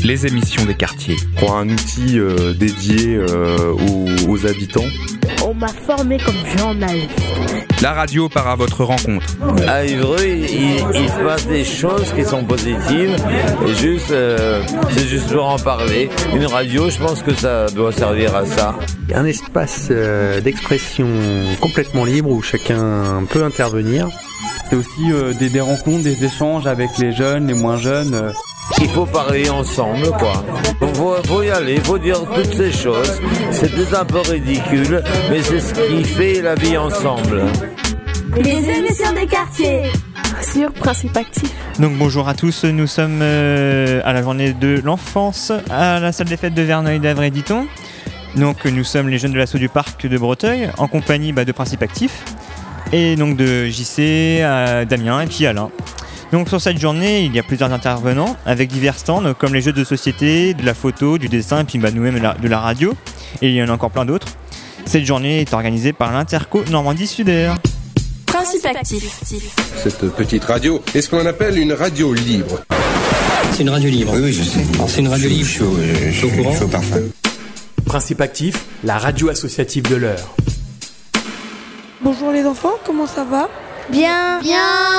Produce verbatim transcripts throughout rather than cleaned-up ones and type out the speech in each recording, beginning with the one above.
les émissions des quartiers. Pour un outil euh, dédié euh, aux, aux habitants. On m'a formé comme journaliste. La radio part à votre rencontre. À Évreux, il, il se passe des choses qui sont positives et juste, euh, c'est juste pour en parler. Une radio, je pense que ça doit servir à ça. Un espace euh, d'expression complètement libre où chacun peut intervenir. C'est aussi euh, des, des rencontres, des échanges avec les jeunes, les moins jeunes. Euh. Il faut parler ensemble, quoi. Faut, faut y aller, faut dire toutes ces choses. C'est peut-être un peu ridicule, mais c'est ce qui fait la vie ensemble. Les émissions des quartiers sur Principe Actif. Donc bonjour à tous, nous sommes euh, à la journée de l'enfance à la salle des fêtes de Verneuil d'Avray-Ditton. Donc nous sommes les jeunes de l'assaut du parc de Breteuil en compagnie bah, de Principe Actif et donc de J C, euh, Damien et puis Alain. Donc sur cette journée, il y a plusieurs intervenants avec divers stands comme les jeux de société, de la photo, du dessin et puis bah, nous-mêmes de la radio. Et il y en a encore plein d'autres. Cette journée est organisée par l'Interco Normandie Sud-Air. Principe Actif. Cette petite radio est ce qu'on appelle une radio libre. C'est une radio libre. Oui, oui, je sais. Alors, c'est une radio libre. Je suis chaud, chaud, chaud parfum. Principe Actif, la radio associative de l'heure. Bonjour les enfants, comment ça va ? Bien. Bien.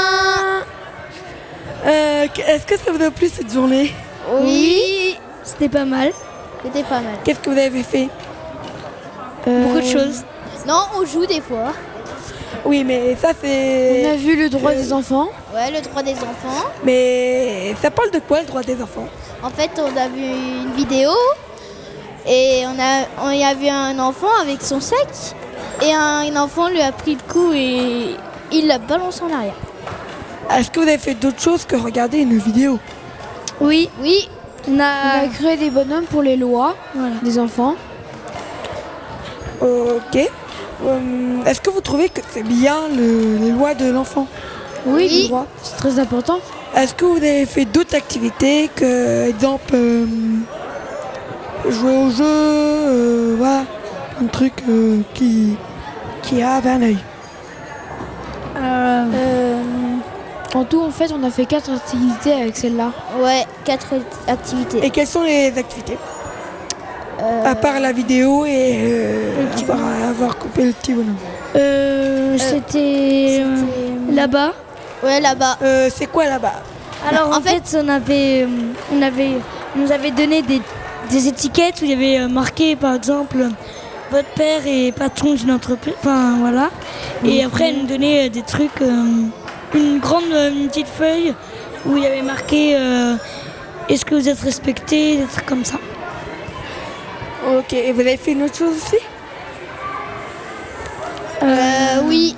Euh, est-ce que ça vous a plu cette journée ? Oui. C'était pas mal. C'était pas mal. Qu'est-ce que vous avez fait ? euh... Beaucoup de choses. Non, on joue des fois. Oui, mais ça c'est... On a vu le droit euh... des enfants. Ouais, le droit des enfants. Mais ça parle de quoi le droit des enfants ? En fait, on a vu une vidéo et on a, on y a vu un enfant avec son sac et un, un enfant lui a pris le coup et il l'a balancé en arrière. Est-ce que vous avez fait d'autres choses que regarder une vidéo ? Oui. Oui. On a... on a créé des bonhommes pour les lois voilà. des enfants. Ok. Euh, est-ce que vous trouvez que c'est bien le, les lois de l'enfant ? Oui, oui. Les droits. C'est très important. Est-ce que vous avez fait d'autres activités que, exemple, euh, jouer au jeu, euh, voilà, un truc euh, qui, qui a un œil. Euh, euh, en tout, en fait, on a fait quatre activités avec celle-là. Ouais, quatre activités. Et quelles sont les activités ? Euh... À part la vidéo et euh, avoir, avoir coupé le petit bonhomme. Euh, euh, c'était euh, là-bas. Ouais, là-bas. Euh, c'est quoi là-bas ? Alors en, en fait, fait, on avait, on avait, on nous avait donné des, des étiquettes où il y avait marqué, par exemple, votre père est patron d'une entreprise. Enfin voilà. Mmh. Et après, elle nous donnait des trucs, euh, une grande, une petite feuille où il y avait marqué euh, est-ce que vous êtes respecté, des trucs comme ça. Ok, et vous avez fait une autre chose aussi ? Euh, euh oui.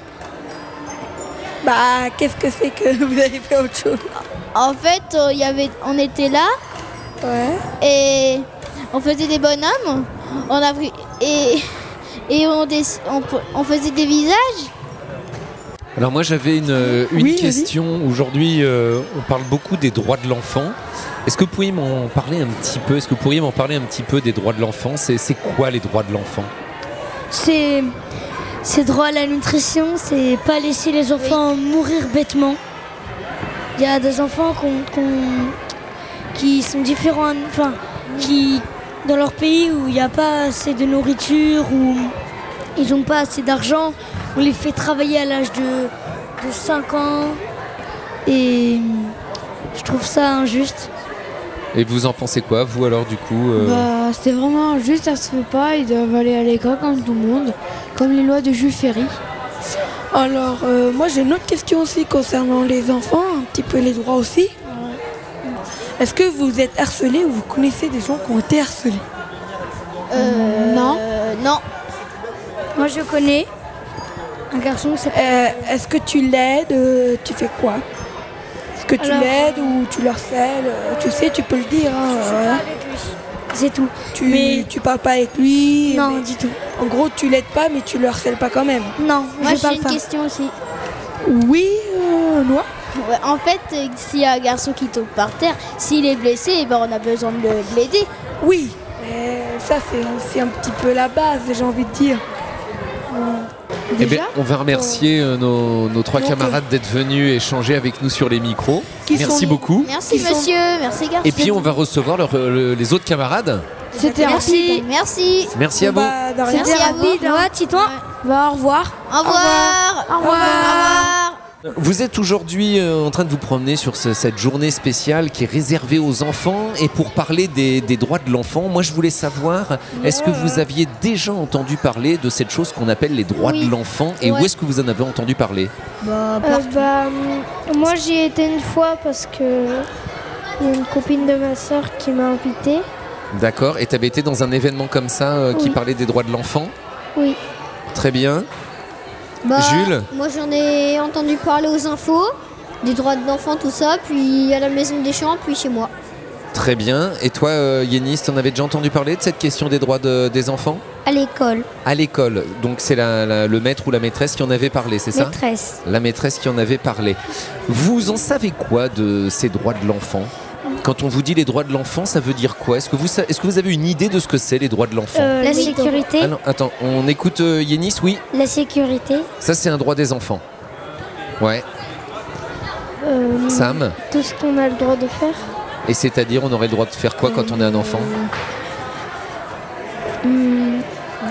Bah, qu'est-ce que c'est que vous avez fait autre chose ? En fait, euh, y avait, on était là. Ouais. Et on faisait des bonhommes. On a pris, et et on, des, on, on faisait des visages. Alors moi, j'avais une, une oui, question. Vas-y. Aujourd'hui, euh, on parle beaucoup des droits de l'enfant. Est-ce que vous pourriez m'en parler un petit peu ? Est-ce que vous pourriez m'en parler un petit peu des droits de l'enfant ? C'est, c'est quoi les droits de l'enfant ? C'est, c'est droit à la nutrition, c'est pas laisser les enfants oui. mourir bêtement. Il y a des enfants qu'on, qu'on, qui sont différents, enfin, qui dans leur pays où il n'y a pas assez de nourriture, où ils n'ont pas assez d'argent, on les fait travailler à l'âge de, de cinq ans et je trouve ça injuste. Et vous en pensez quoi, vous alors du coup euh... Bah, c'est vraiment injuste, ça se fait pas, ils doivent aller à l'école comme tout le monde, comme les lois de Jules Ferry. Alors, euh, moi j'ai une autre question aussi concernant les enfants, un petit peu les droits aussi. Ouais. Est-ce que vous êtes harcelé ou vous connaissez des gens qui ont été harcelés ? euh, Non. Euh, non. Moi je connais un garçon qui s'appelle... Euh, est-ce que tu l'aides euh, Tu fais quoi ? Est-ce que tu Alors, l'aides ou tu le harcèles ? Tu sais, tu peux le dire. Hein, je voilà. parle avec lui. C'est tout. Tu, mais tu parles pas avec lui ? Non, mais, du tout. En gros, tu l'aides pas, mais tu le harcèles pas quand même. Non, moi je parle j'ai une pas. question aussi. Oui, euh, Noah ? Ouais, en fait, euh, s'il y a un garçon qui tombe par terre, s'il est blessé, eh ben, on a besoin de, le, de l'aider. Oui, mais ça c'est, c'est un petit peu la base, j'ai envie de dire. Eh bien, on va remercier euh, nos, nos trois Donc, camarades d'être venus échanger avec nous sur les micros. Qui Merci sont- beaucoup. Merci monsieur, merci garçon. Et puis on va recevoir leur- le- les autres camarades. C'était Merci, merci. Merci à vous. Bah, de rien. Merci à vous. Ouais, Titouan. Bah, au revoir. Au revoir. Au revoir. Vous êtes aujourd'hui euh, en train de vous promener sur ce- cette journée spéciale qui est réservée aux enfants. Et pour parler des, des droits de l'enfant, moi je voulais savoir, est-ce que vous aviez déjà entendu parler de cette chose qu'on appelle les droits Oui. de l'enfant? Et Ouais. où est-ce que vous en avez entendu parler? Bah, Euh, partout. bah, hum, moi j'y étais une fois parce que il y a une copine de ma soeur qui m'a invitée. D'accord. Et tu avais été dans un événement comme ça euh, qui Oui. parlait des droits de l'enfant? Oui. Très bien. Bah, Jules? Moi j'en ai entendu parler aux infos, des droits de l'enfant, tout ça, puis à la maison des champs, puis chez moi. Très bien. Et toi, euh, Yénis, t'en avais déjà entendu parler de cette question des droits de- des enfants? À l'école. À l'école. Donc c'est la- la- le maître ou la maîtresse qui en avait parlé, c'est ça? Maîtresse. La maîtresse qui en avait parlé. Vous en savez quoi de ces droits de l'enfant? Quand on vous dit les droits de l'enfant, ça veut dire quoi? Est-ce que vous, sa- est-ce que vous avez une idée de ce que c'est les droits de l'enfant? Euh, la sécurité. Ah non, attends, on écoute euh, Yénis, oui? La sécurité. Ça c'est un droit des enfants. Ouais. Euh, Sam? Tout ce qu'on a le droit de faire. Et c'est-à-dire, on aurait le droit de faire quoi quand on est un enfant? Hum,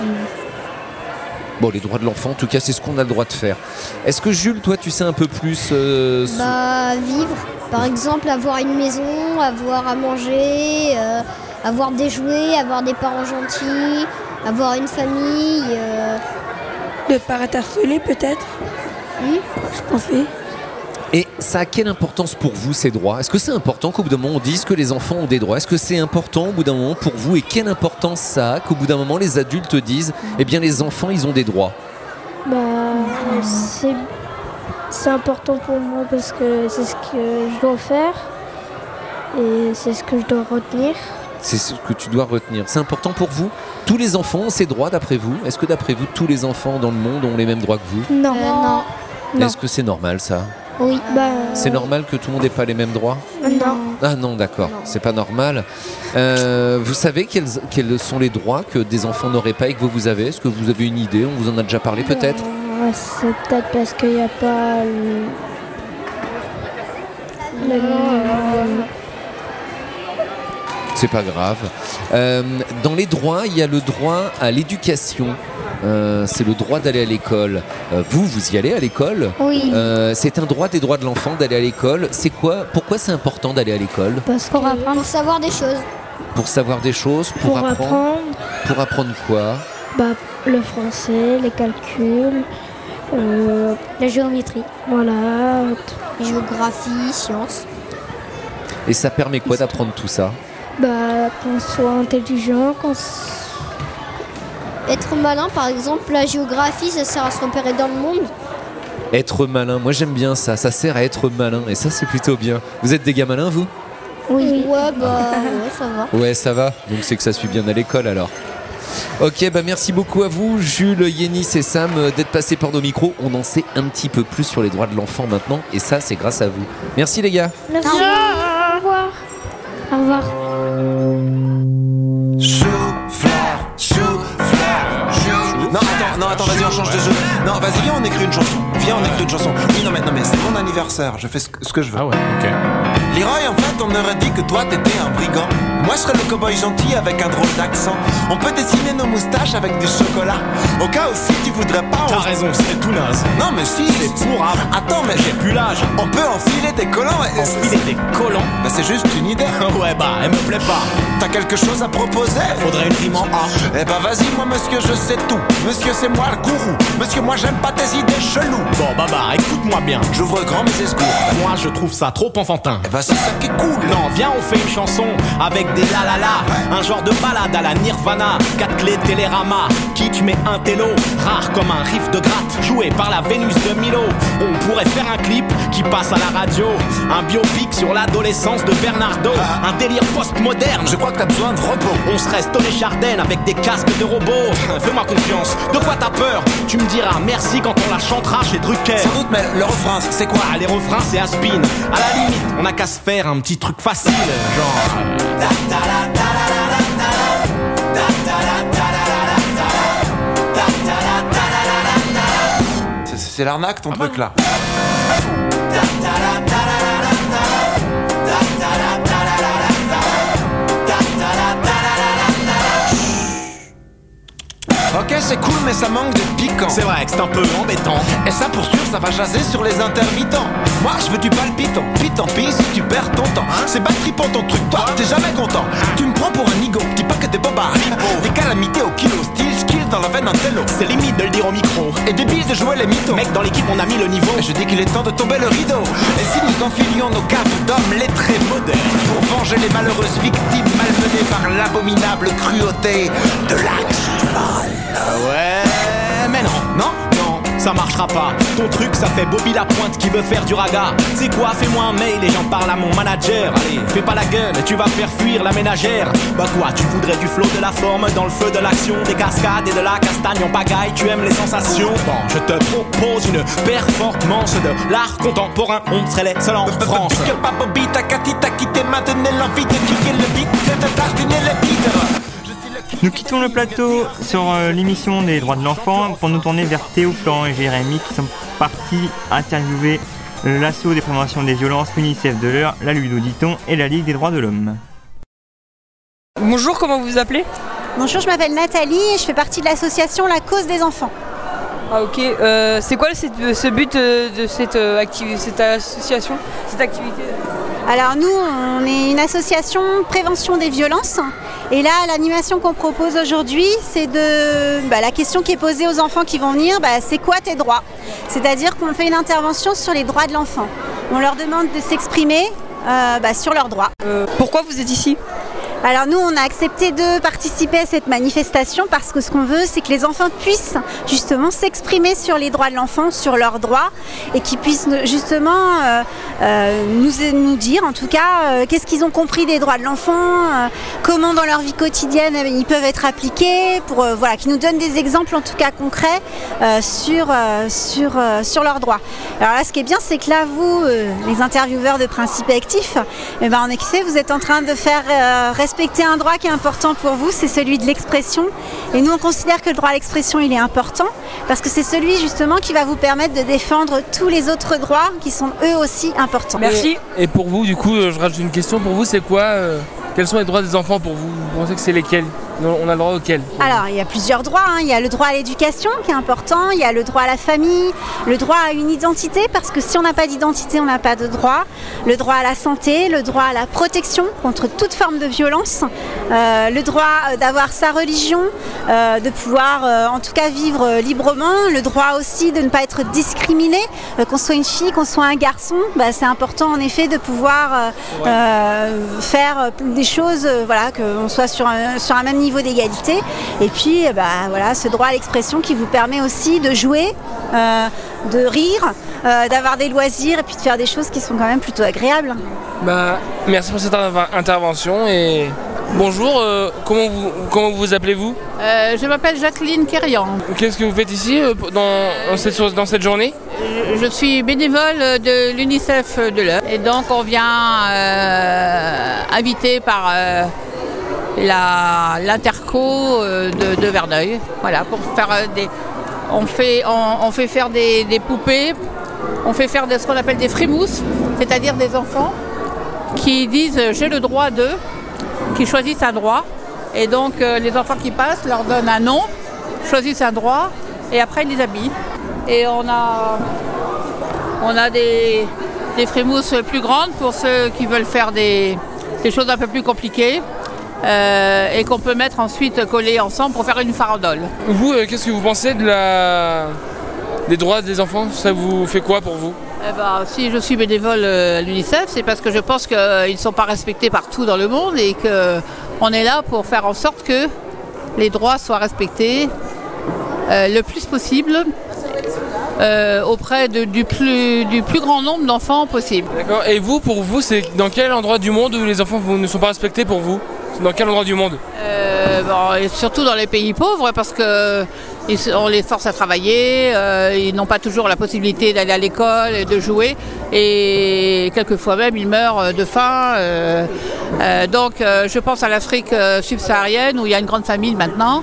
Bon, les droits de l'enfant, en tout cas, c'est ce qu'on a le droit de faire. Est-ce que Jules, toi, tu sais un peu plus euh, ce- Bah, vivre, par exemple, avoir une maison, avoir à manger, euh, avoir des jouets, avoir des parents gentils, avoir une famille. euh, Ne pas être harcelé, peut-être. Hmm Je pensais. Et ça a quelle importance pour vous, ces droits? Est-ce que c'est important qu'au bout d'un moment, on dise que les enfants ont des droits? Est-ce que c'est important au bout d'un moment pour vous? Et quelle importance ça a qu'au bout d'un moment, les adultes disent, eh bien, les enfants, ils ont des droits? bah, c'est c'est important pour moi parce que c'est ce que je dois faire et c'est ce que je dois retenir. C'est ce que tu dois retenir. C'est important pour vous? Tous les enfants ont ces droits, d'après vous? Est-ce que, d'après vous, tous les enfants dans le monde ont les mêmes droits que vous? Non. Euh, non. Non. Est-ce que c'est normal, ça? Oui. Bah, C'est normal que tout le monde n'ait pas les mêmes droits? non. Ah non, d'accord, c'est pas normal. Euh, vous savez quels, quels sont les droits que des enfants n'auraient pas et que vous, vous avez? Est-ce que vous avez une idée? On vous en a déjà parlé peut-être? Euh, c'est peut-être parce qu'il n'y a pas le... le- C'est pas grave. Euh, dans les droits, il y a le droit à l'éducation. Euh, c'est le droit d'aller à l'école. Euh, vous, vous y allez à l'école? Oui. Euh, c'est un droit des droits de l'enfant d'aller à l'école. C'est quoi? Pourquoi c'est important d'aller à l'école? Parce qu'on apprend. Pour savoir des choses. Pour savoir des choses, pour, Pour apprendre. apprendre Pour apprendre quoi? bah, le français, les calculs, euh, la géométrie. Voilà. Géographie, sciences. Et ça permet quoi d'apprendre tout ça? Bah, qu'on soit intelligent, qu'on s- Être malin, par exemple, la géographie, ça sert à se repérer dans le monde. Être malin, moi j'aime bien ça, ça sert à être malin et ça c'est plutôt bien. Vous êtes des gars malins vous? Oui. Ouais, bah, ouais, ça va. Ouais, ça va, donc c'est que ça suit bien à l'école alors. Ok, bah merci beaucoup à vous Jules, Yénis et Sam euh, d'être passés par nos micros. On en sait un petit peu plus sur les droits de l'enfant maintenant et ça c'est grâce à vous. Merci les gars. Merci. Au revoir. Au revoir. Chou-fleur, chou-fleur, chou. Non, attends, non, attends, vas-y, on change de jeu. Non, vas-y, viens, on écrit une chanson. Viens, on écrit une chanson. Oui, non, mais, non, mais c'est mon anniversaire, je fais ce que, ce que je veux. Ah ouais, ok. Leroy, en fait, on aurait dit que toi, t'étais un brigand. Moi, je serais le cow-boy gentil avec un drôle d'accent. On peut dessiner nos moustaches avec du chocolat. Au cas où si tu voudrais pas. T'as raison, c'est tout naze. Non, mais si. C'est pourrave. Attends, mais j'ai plus l'âge. On peut enfiler des collants et. Enfiler des collants? Bah, c'est juste une idée. Ouais, bah, elle me plaît pas. T'as quelque chose à proposer? Faudrait une rime en A. Eh bah, vas-y, moi, monsieur, je sais tout. Monsieur, c'est moi le gourou. Monsieur, moi, j'aime pas tes idées cheloues. Bon, bah, bah, écoute-moi bien. J'ouvre grand mes escours. Moi, je trouve ça trop enfantin. Eh bah, c'est ça qui est cool. Non, viens, on fait une chanson avec des la la la. Un genre de balade à la Nirvana. Quatre clés Télérama. Kick mais un télo. Rare comme un riff de gratte. Joué par la Vénus de Milo. On pourrait faire un clip qui passe à la radio. Un biopic sur l'adolescence de Bernardo. Un délire post-moderne. Je crois que t'as besoin de repos. On se reste les Chardin avec des casques de robots. Fais-moi confiance. De quoi t'as peur? Tu me diras merci quand on la chantera chez Drucker. Sans doute, mais le refrain, c'est quoi? Ah, les refrains, c'est Aspin. À la limite, on a qu'à se faire un petit truc facile. Genre. C'est l'arnaque ton truc là. Ok, c'est cool, mais ça manque de piquant. C'est vrai que c'est un peu embêtant. Et ça, pour sûr, ça va jaser sur les intermittents. Moi, je veux du palpitant. Pis tant pis si tu perds ton temps. C'est pas tripant ton truc, toi, t'es jamais content. Tu me prends pour un nigo, dis pas que t'es boba. Des calamités au kilo, style skill dans la veine un télo. C'est limite de le dire au micro. Et débile de jouer les mythos. Mec, dans l'équipe, on a mis le niveau. Et je dis qu'il est temps de tomber le rideau. Et si nous enfilions nos capes d'hommes lettrés modernes pour venger les malheureuses victimes malmenées par l'abominable cruauté de l'actuel. Ah ouais, mais non, non, non, ça marchera pas. Ton truc, ça fait Bobby Lapointe qui veut faire du raga. C'est quoi, fais-moi un mail et j'en parle à mon manager. Allez, fais pas la gueule, tu vas faire fuir la ménagère. Bah quoi, tu voudrais du flow, de la forme, dans le feu de l'action, des cascades et de la castagne en pagaille, tu aimes les sensations. Bon, je te propose une performance de l'art contemporain, on serait les seuls en France. Que pas Bobby, ta Cathy, t'as quitté, maintenant l'envie de kicker le beat, de tartiner le beat. Nous quittons le plateau sur euh, l'émission des droits de l'enfant pour nous tourner vers Théo, Florent et Jérémy qui sont partis interviewer euh, l'assaut des préventions des violences, l'UNICEF de l'heure, la Ludo-Dit-on et la Ligue des droits de l'homme. Bonjour, comment vous vous appelez ? Bonjour, je m'appelle Nathalie et je fais partie de l'association La Cause des enfants. Ah ok, euh, c'est quoi ce, ce but euh, de cette, euh, activi- cette association, cette activité ? Alors nous, on est une association prévention des violences. Et là, l'animation qu'on propose aujourd'hui, c'est de bah, la question qui est posée aux enfants qui vont venir, bah, c'est quoi tes droits ? C'est-à-dire qu'on fait une intervention sur les droits de l'enfant. On leur demande de s'exprimer euh, bah, sur leurs droits. Euh, pourquoi vous êtes ici ? Alors nous, on a accepté de participer à cette manifestation parce que ce qu'on veut, c'est que les enfants puissent justement s'exprimer sur les droits de l'enfant, sur leurs droits, et qu'ils puissent justement euh, euh, nous, nous dire, en tout cas, euh, qu'est-ce qu'ils ont compris des droits de l'enfant, euh, comment dans leur vie quotidienne euh, ils peuvent être appliqués, pour euh, voilà, qu'ils nous donnent des exemples en tout cas concrets euh, sur, euh, sur, euh, sur leurs droits. Alors là, ce qui est bien, c'est que là, vous, euh, les intervieweurs de Principe Actif, eh ben, en effet, vous êtes en train de faire euh, respecter un droit qui est important pour vous, c'est celui de l'expression. Et nous, on considère que le droit à l'expression, il est important parce que c'est celui justement qui va vous permettre de défendre tous les autres droits qui sont eux aussi importants. Merci. Et, et pour vous, du coup, je rajoute une question. Pour vous, c'est quoi euh, quels sont les droits des enfants pour vous ? Vous pensez que c'est lesquels ? On a le droit auquel ? Alors, il y a plusieurs droits. Hein. Il y a le droit à l'éducation qui est important. Il y a le droit à la famille, le droit à une identité, parce que si on n'a pas d'identité, on n'a pas de droit. Le droit à la santé, le droit à la protection contre toute forme de violence, euh, le droit d'avoir sa religion, euh, de pouvoir euh, en tout cas vivre euh, librement, le droit aussi de ne pas être discriminé, euh, qu'on soit une fille, qu'on soit un garçon. Bah, c'est important en effet de pouvoir euh, euh, faire des choses, euh, voilà, qu'on soit sur un, sur un même niveau niveau d'égalité. Et puis, bah, voilà, ce droit à l'expression qui vous permet aussi de jouer, euh, de rire, euh, d'avoir des loisirs et puis de faire des choses qui sont quand même plutôt agréables. Bah, merci pour cette intervention et bonjour, euh, comment, vous, comment vous appelez-vous ? euh, Je m'appelle Jacqueline Kérian. Qu'est-ce que vous faites ici euh, dans, dans, cette, dans cette journée ? je, je suis bénévole de l'UNICEF de l'Eure et donc on vient euh, invité par euh, la, l'interco de, de Verneuil, voilà, pour faire des... On fait, on, on fait faire des, des poupées, on fait faire des, ce qu'on appelle des frémousses, c'est-à-dire des enfants qui disent « j'ai le droit de », qui choisissent un droit. Et donc euh, les enfants qui passent leur donnent un nom, choisissent un droit et après ils les habillent. Et on a, on a des, des frémousses plus grandes pour ceux qui veulent faire des, des choses un peu plus compliquées. Euh, et qu'on peut mettre ensuite coller ensemble pour faire une farandole. Vous, euh, qu'est-ce que vous pensez de la... des droits des enfants ? Ça vous fait quoi pour vous ? Eh ben, si je suis bénévole à l'UNICEF, c'est parce que je pense qu'ils ne sont pas respectés partout dans le monde et qu'on est là pour faire en sorte que les droits soient respectés euh, le plus possible euh, auprès de, du, plus, du plus grand nombre d'enfants possible. D'accord. Et vous, pour vous, c'est dans quel endroit du monde où les enfants ne sont pas respectés pour vous ? Dans quel endroit du monde ? euh, bon, et surtout dans les pays pauvres, parce qu'on les force à travailler, euh, ils n'ont pas toujours la possibilité d'aller à l'école et de jouer, et quelquefois même ils meurent de faim. Euh, euh, donc euh, je pense à l'Afrique subsaharienne où il y a une grande famine maintenant,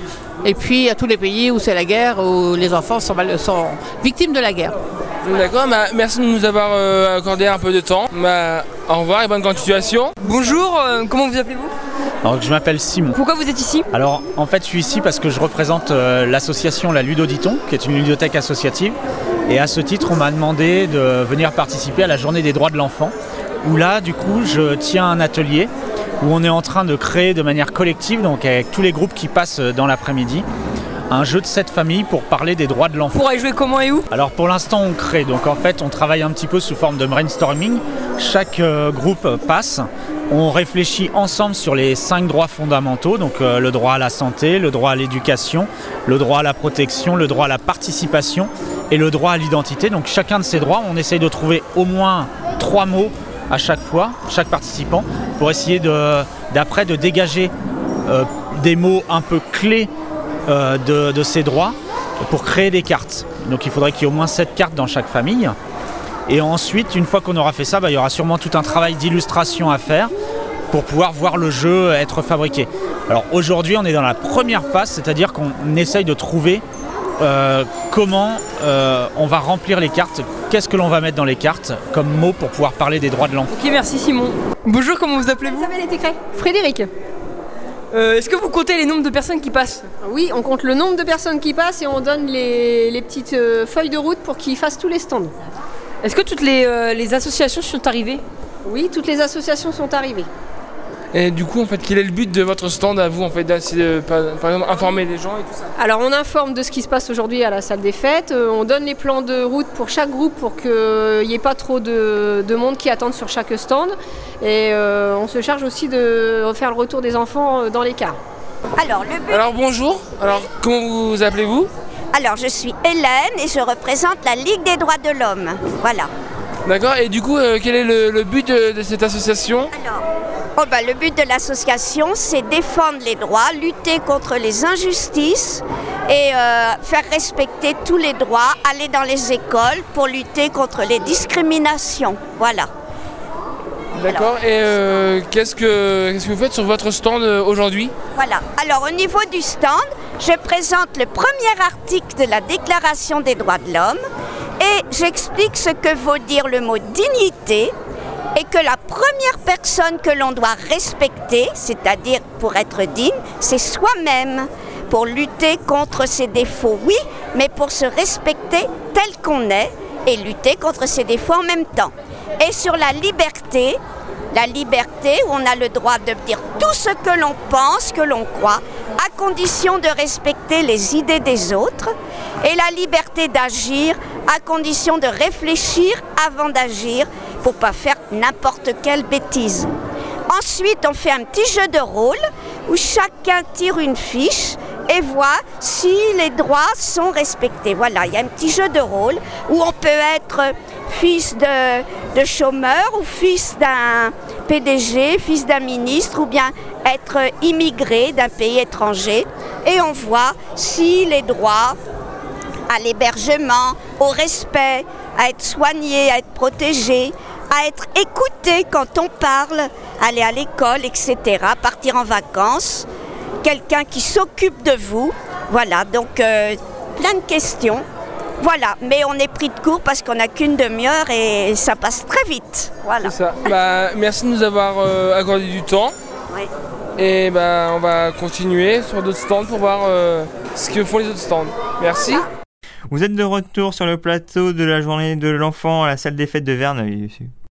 Et puis à tous les pays où c'est la guerre, où les enfants sont, mal- sont victimes de la guerre. D'accord, bah, merci de nous avoir euh, accordé un peu de temps. Bah, au revoir et bonne continuation. Bonjour, euh, comment vous appelez-vous? Alors, je m'appelle Simon. Pourquoi vous êtes ici? Alors en fait je suis ici parce que je représente euh, l'association La Ludoditon, qui est une ludothèque associative. Et à ce titre on m'a demandé de venir participer à la journée des droits de l'enfant, où là du coup je tiens un atelier où on est en train de créer de manière collective, donc avec tous les groupes qui passent dans l'après-midi, un jeu de sept familles pour parler des droits de l'enfant. Pour y jouer comment et où? Alors pour l'instant on crée, donc en fait on travaille un petit peu sous forme de brainstorming. Chaque euh, groupe passe, on réfléchit ensemble sur les cinq droits fondamentaux, donc euh, le droit à la santé, le droit à l'éducation, le droit à la protection, le droit à la participation et le droit à l'identité. Donc chacun de ces droits, on essaye de trouver au moins trois mots à chaque fois, chaque participant, pour essayer de, d'après de dégager euh, des mots un peu clés euh, de, de ces droits pour créer des cartes. Donc il faudrait qu'il y ait au moins sept cartes dans chaque famille. Et ensuite, une fois qu'on aura fait ça, bah, il y aura sûrement tout un travail d'illustration à faire pour pouvoir voir le jeu être fabriqué. Alors aujourd'hui, on est dans la première phase, c'est-à-dire qu'on essaye de trouver euh, comment euh, on va remplir les cartes, qu'est-ce que l'on va mettre dans les cartes comme mots pour pouvoir parler des droits de l'enfant. Ok, merci Simon. Bonjour, comment vous appelez-vous? Isabelle Etécré. Frédéric. Euh, est-ce que vous comptez les nombres de personnes qui passent? Oui, on compte le nombre de personnes qui passent et on donne les, les petites euh, feuilles de route pour qu'ils fassent tous les stands. Est-ce que toutes les, euh, les associations sont arrivées? Oui, toutes les associations sont arrivées. Et du coup, en fait, quel est le but de votre stand à vous, en fait, d'essayer de, par, par exemple, informer les gens et tout ça? Alors, on informe de ce qui se passe aujourd'hui à la salle des fêtes. Euh, on donne les plans de route pour chaque groupe pour qu'il n'y ait pas trop de, de monde qui attende sur chaque stand. Et euh, on se charge aussi de faire le retour des enfants dans les cars. Alors, le but... Alors, bonjour. Alors, comment vous appelez-vous? Alors, je suis Hélène et je représente la Ligue des droits de l'homme. Voilà. D'accord. Et du coup, euh, quel est le, le but de, de cette association? Alors, oh bah, le but de l'association, c'est défendre les droits, lutter contre les injustices et euh, faire respecter tous les droits, aller dans les écoles pour lutter contre les discriminations. Voilà. D'accord. Et euh, qu'est-ce que, qu'est-ce que vous faites sur votre stand euh, aujourd'hui? Voilà. Alors, au niveau du stand, je présente le premier article de la Déclaration des droits de l'homme et j'explique ce que veut dire le mot dignité et que la première personne que l'on doit respecter, c'est-à-dire pour être digne, c'est soi-même, pour lutter contre ses défauts, oui, mais pour se respecter tel qu'on est et lutter contre ses défauts en même temps. Et sur la liberté, la liberté où on a le droit de dire tout ce que l'on pense, que l'on croit, à condition de respecter les idées des autres, et la liberté d'agir à condition de réfléchir avant d'agir pour ne pas faire n'importe quelle bêtise. Ensuite, on fait un petit jeu de rôle où chacun tire une fiche et voit si les droits sont respectés. Voilà, il y a un petit jeu de rôle où on peut être fils de, de chômeur ou fils d'un P D G, fils d'un ministre ou bien être immigré d'un pays étranger. Et on voit si les droits à l'hébergement, au respect, à être soigné, à être protégé, à être écouté quand on parle, aller à l'école, et cetera, partir en vacances, quelqu'un qui s'occupe de vous. Voilà, donc euh, plein de questions. Voilà, mais on est pris de court parce qu'on n'a qu'une demi-heure et ça passe très vite. Voilà. C'est ça. Bah, merci de nous avoir euh, accordé du temps. Oui. Et bah, on va continuer sur d'autres stands pour voir euh, ce que font les autres stands. Merci. Vous êtes de retour sur le plateau de la journée de l'enfant à la salle des fêtes de Verneuil.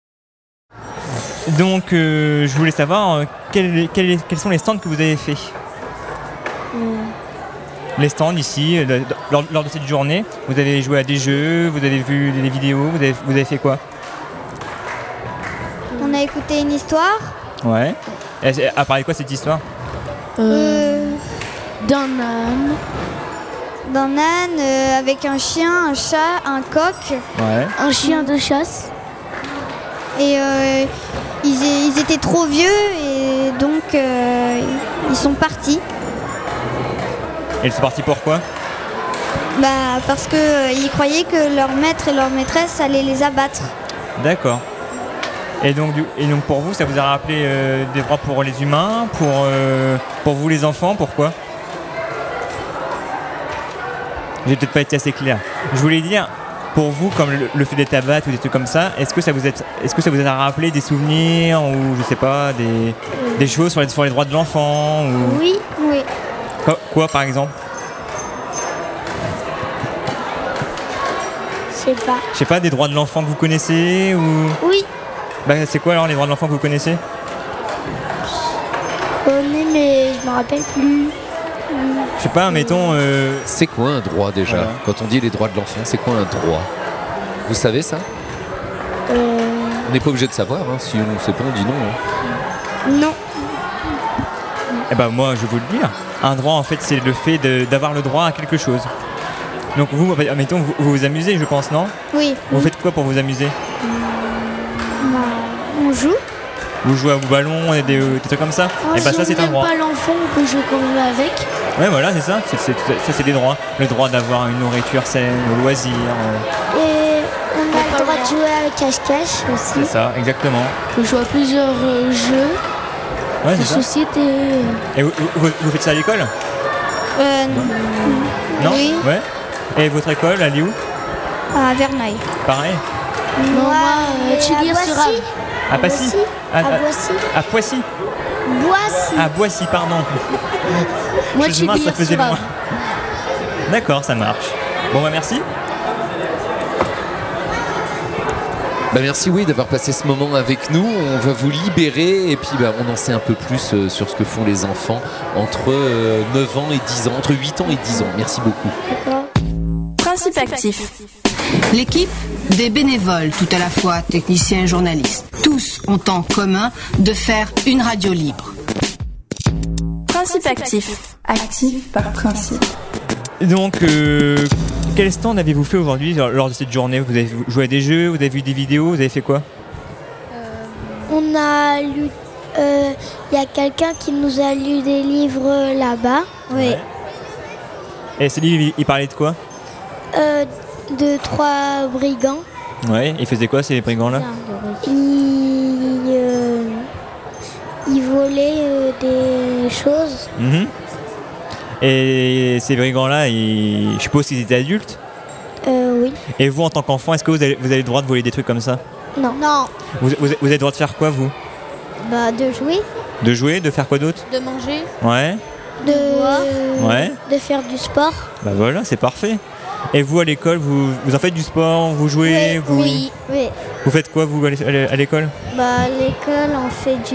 Donc, euh, je voulais savoir euh, quels, quels, quels sont les stands que vous avez faits. Mm. Les stands ici, euh, lors, lors de cette journée, vous avez joué à des jeux, vous avez vu des vidéos, vous avez, vous avez fait quoi? On a écouté une histoire. Ouais. Elle, elle parlait de quoi cette histoire? Euh, D'un âne. D'un âne euh, avec un chien, un chat, un coq. Ouais. Un chien de chasse. Et euh, ils, ils étaient trop vieux et donc euh, ils sont partis. Et ils sont partis pourquoi? Bah parce que euh, ils croyaient que leur maître et leur maîtresse allaient les abattre. D'accord. Et donc, du, et donc pour vous, ça vous a rappelé euh, des droits pour les humains, pour, euh, pour vous les enfants, pourquoi? J'ai peut-être pas été assez clair. Je voulais dire, pour vous, comme le, le fait des tabacs ou des trucs comme ça, est-ce que ça vous est, est-ce que ça vous a rappelé des souvenirs ou je sais pas, des, des choses sur les, sur les droits de l'enfant ou... Oui, oui. Quoi, quoi, par exemple? Je sais pas. Je sais pas, des droits de l'enfant que vous connaissez ou... Oui. Bah c'est quoi alors les droits de l'enfant que vous connaissez? Je connais mais je me rappelle plus. Je sais pas, mettons... Euh... C'est quoi un droit déjà? Voilà. Quand on dit les droits de l'enfant, c'est quoi un droit? Vous savez ça? euh... On n'est pas obligé de savoir, hein. Si on ne sait pas, on dit non. Hein. Non. Eh ben moi, je vais vous le dire. Un droit, en fait, c'est le fait de, d'avoir le droit à quelque chose. Donc vous, mettons, vous vous, vous amusez, je pense, non? Oui. Vous faites quoi pour vous amuser? Bah, on joue. Vous jouez au ballon, des, des trucs comme ça? Oh, Et si bah ça, c'est un droit. On n'aime pas l'enfant, on peut jouer quand même avec. Ouais, voilà, c'est ça. C'est, c'est, ça, c'est des droits. Le droit d'avoir une nourriture saine, au loisir. Euh... Et on a le droit de jouer avec cache-cache aussi. C'est ça, exactement. On joue à plusieurs euh, jeux ouais, de société. Et vous, vous, vous faites ça à l'école? Euh, non. Non? Oui. Ouais. Et votre école, elle est où? À Verneuil. Pareil? Non, moi, euh, tu lis sur À Passy? À, à Boissy. À Poissy? Boissy. À Boissy, pardon. Moi, tu moi, ça faisait loin. D'accord, ça marche. Bon, bah merci. Bah merci oui d'avoir passé ce moment avec nous. On va vous libérer et puis bah, on en sait un peu plus euh, sur ce que font les enfants entre euh, neuf ans et dix ans, entre huit ans et dix ans. Merci beaucoup. D'accord. Principe actif. L'équipe des bénévoles, tout à la fois techniciens et journalistes, tous ont en commun de faire une radio libre. Principe actif. Actif par principe. Donc, euh, quel stand avez-vous fait aujourd'hui lors de cette journée? Vous avez joué à des jeux, vous avez vu des vidéos, vous avez fait quoi? euh, On a lu... Il euh, y a quelqu'un qui nous a lu des livres là-bas. Oui. Ouais. Et ces livres, ils parlaient de quoi? euh, De trois brigands. Ouais, ils faisaient quoi ces brigands-là? Ils, euh, ils volaient euh, des choses. Mmh. Et ces brigands-là, ils... je suppose qu'ils étaient adultes? Euh, oui. Et vous, en tant qu'enfant, est-ce que vous avez, vous avez le droit de voler des trucs comme ça? Non. Non. Vous, vous, vous avez le droit de faire quoi, vous? Bah, de jouer. De jouer, de faire quoi d'autre? De manger. Ouais. De boire. Ouais. De faire du sport. Bah voilà, c'est parfait. Et vous, à l'école, vous, vous en faites du sport, vous jouez? Oui, vous... oui, oui. Vous faites quoi, vous, à l'école? Bah, à l'école, on fait du...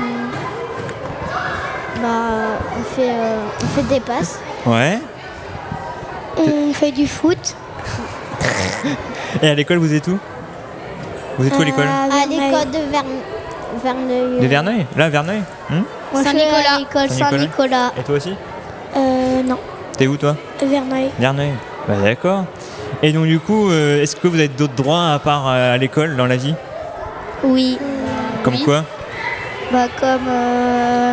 Bah, on fait, euh, on fait des passes. Ouais. On fait du foot. Et à l'école, vous êtes où? Vous êtes où à l'école? À l'école de Verne... Verneuil. De Verneuil? Là, à Verneuil hmm Moi, je suis à l'école Saint-Nicolas. Et toi aussi? Euh, non. T'es où, toi? Verneuil. Verneuil. Bah d'accord. Et donc, du coup, euh, est-ce que vous avez d'autres droits à part euh, à l'école, dans la vie? Oui. Comme oui. quoi? Bah, comme... Euh...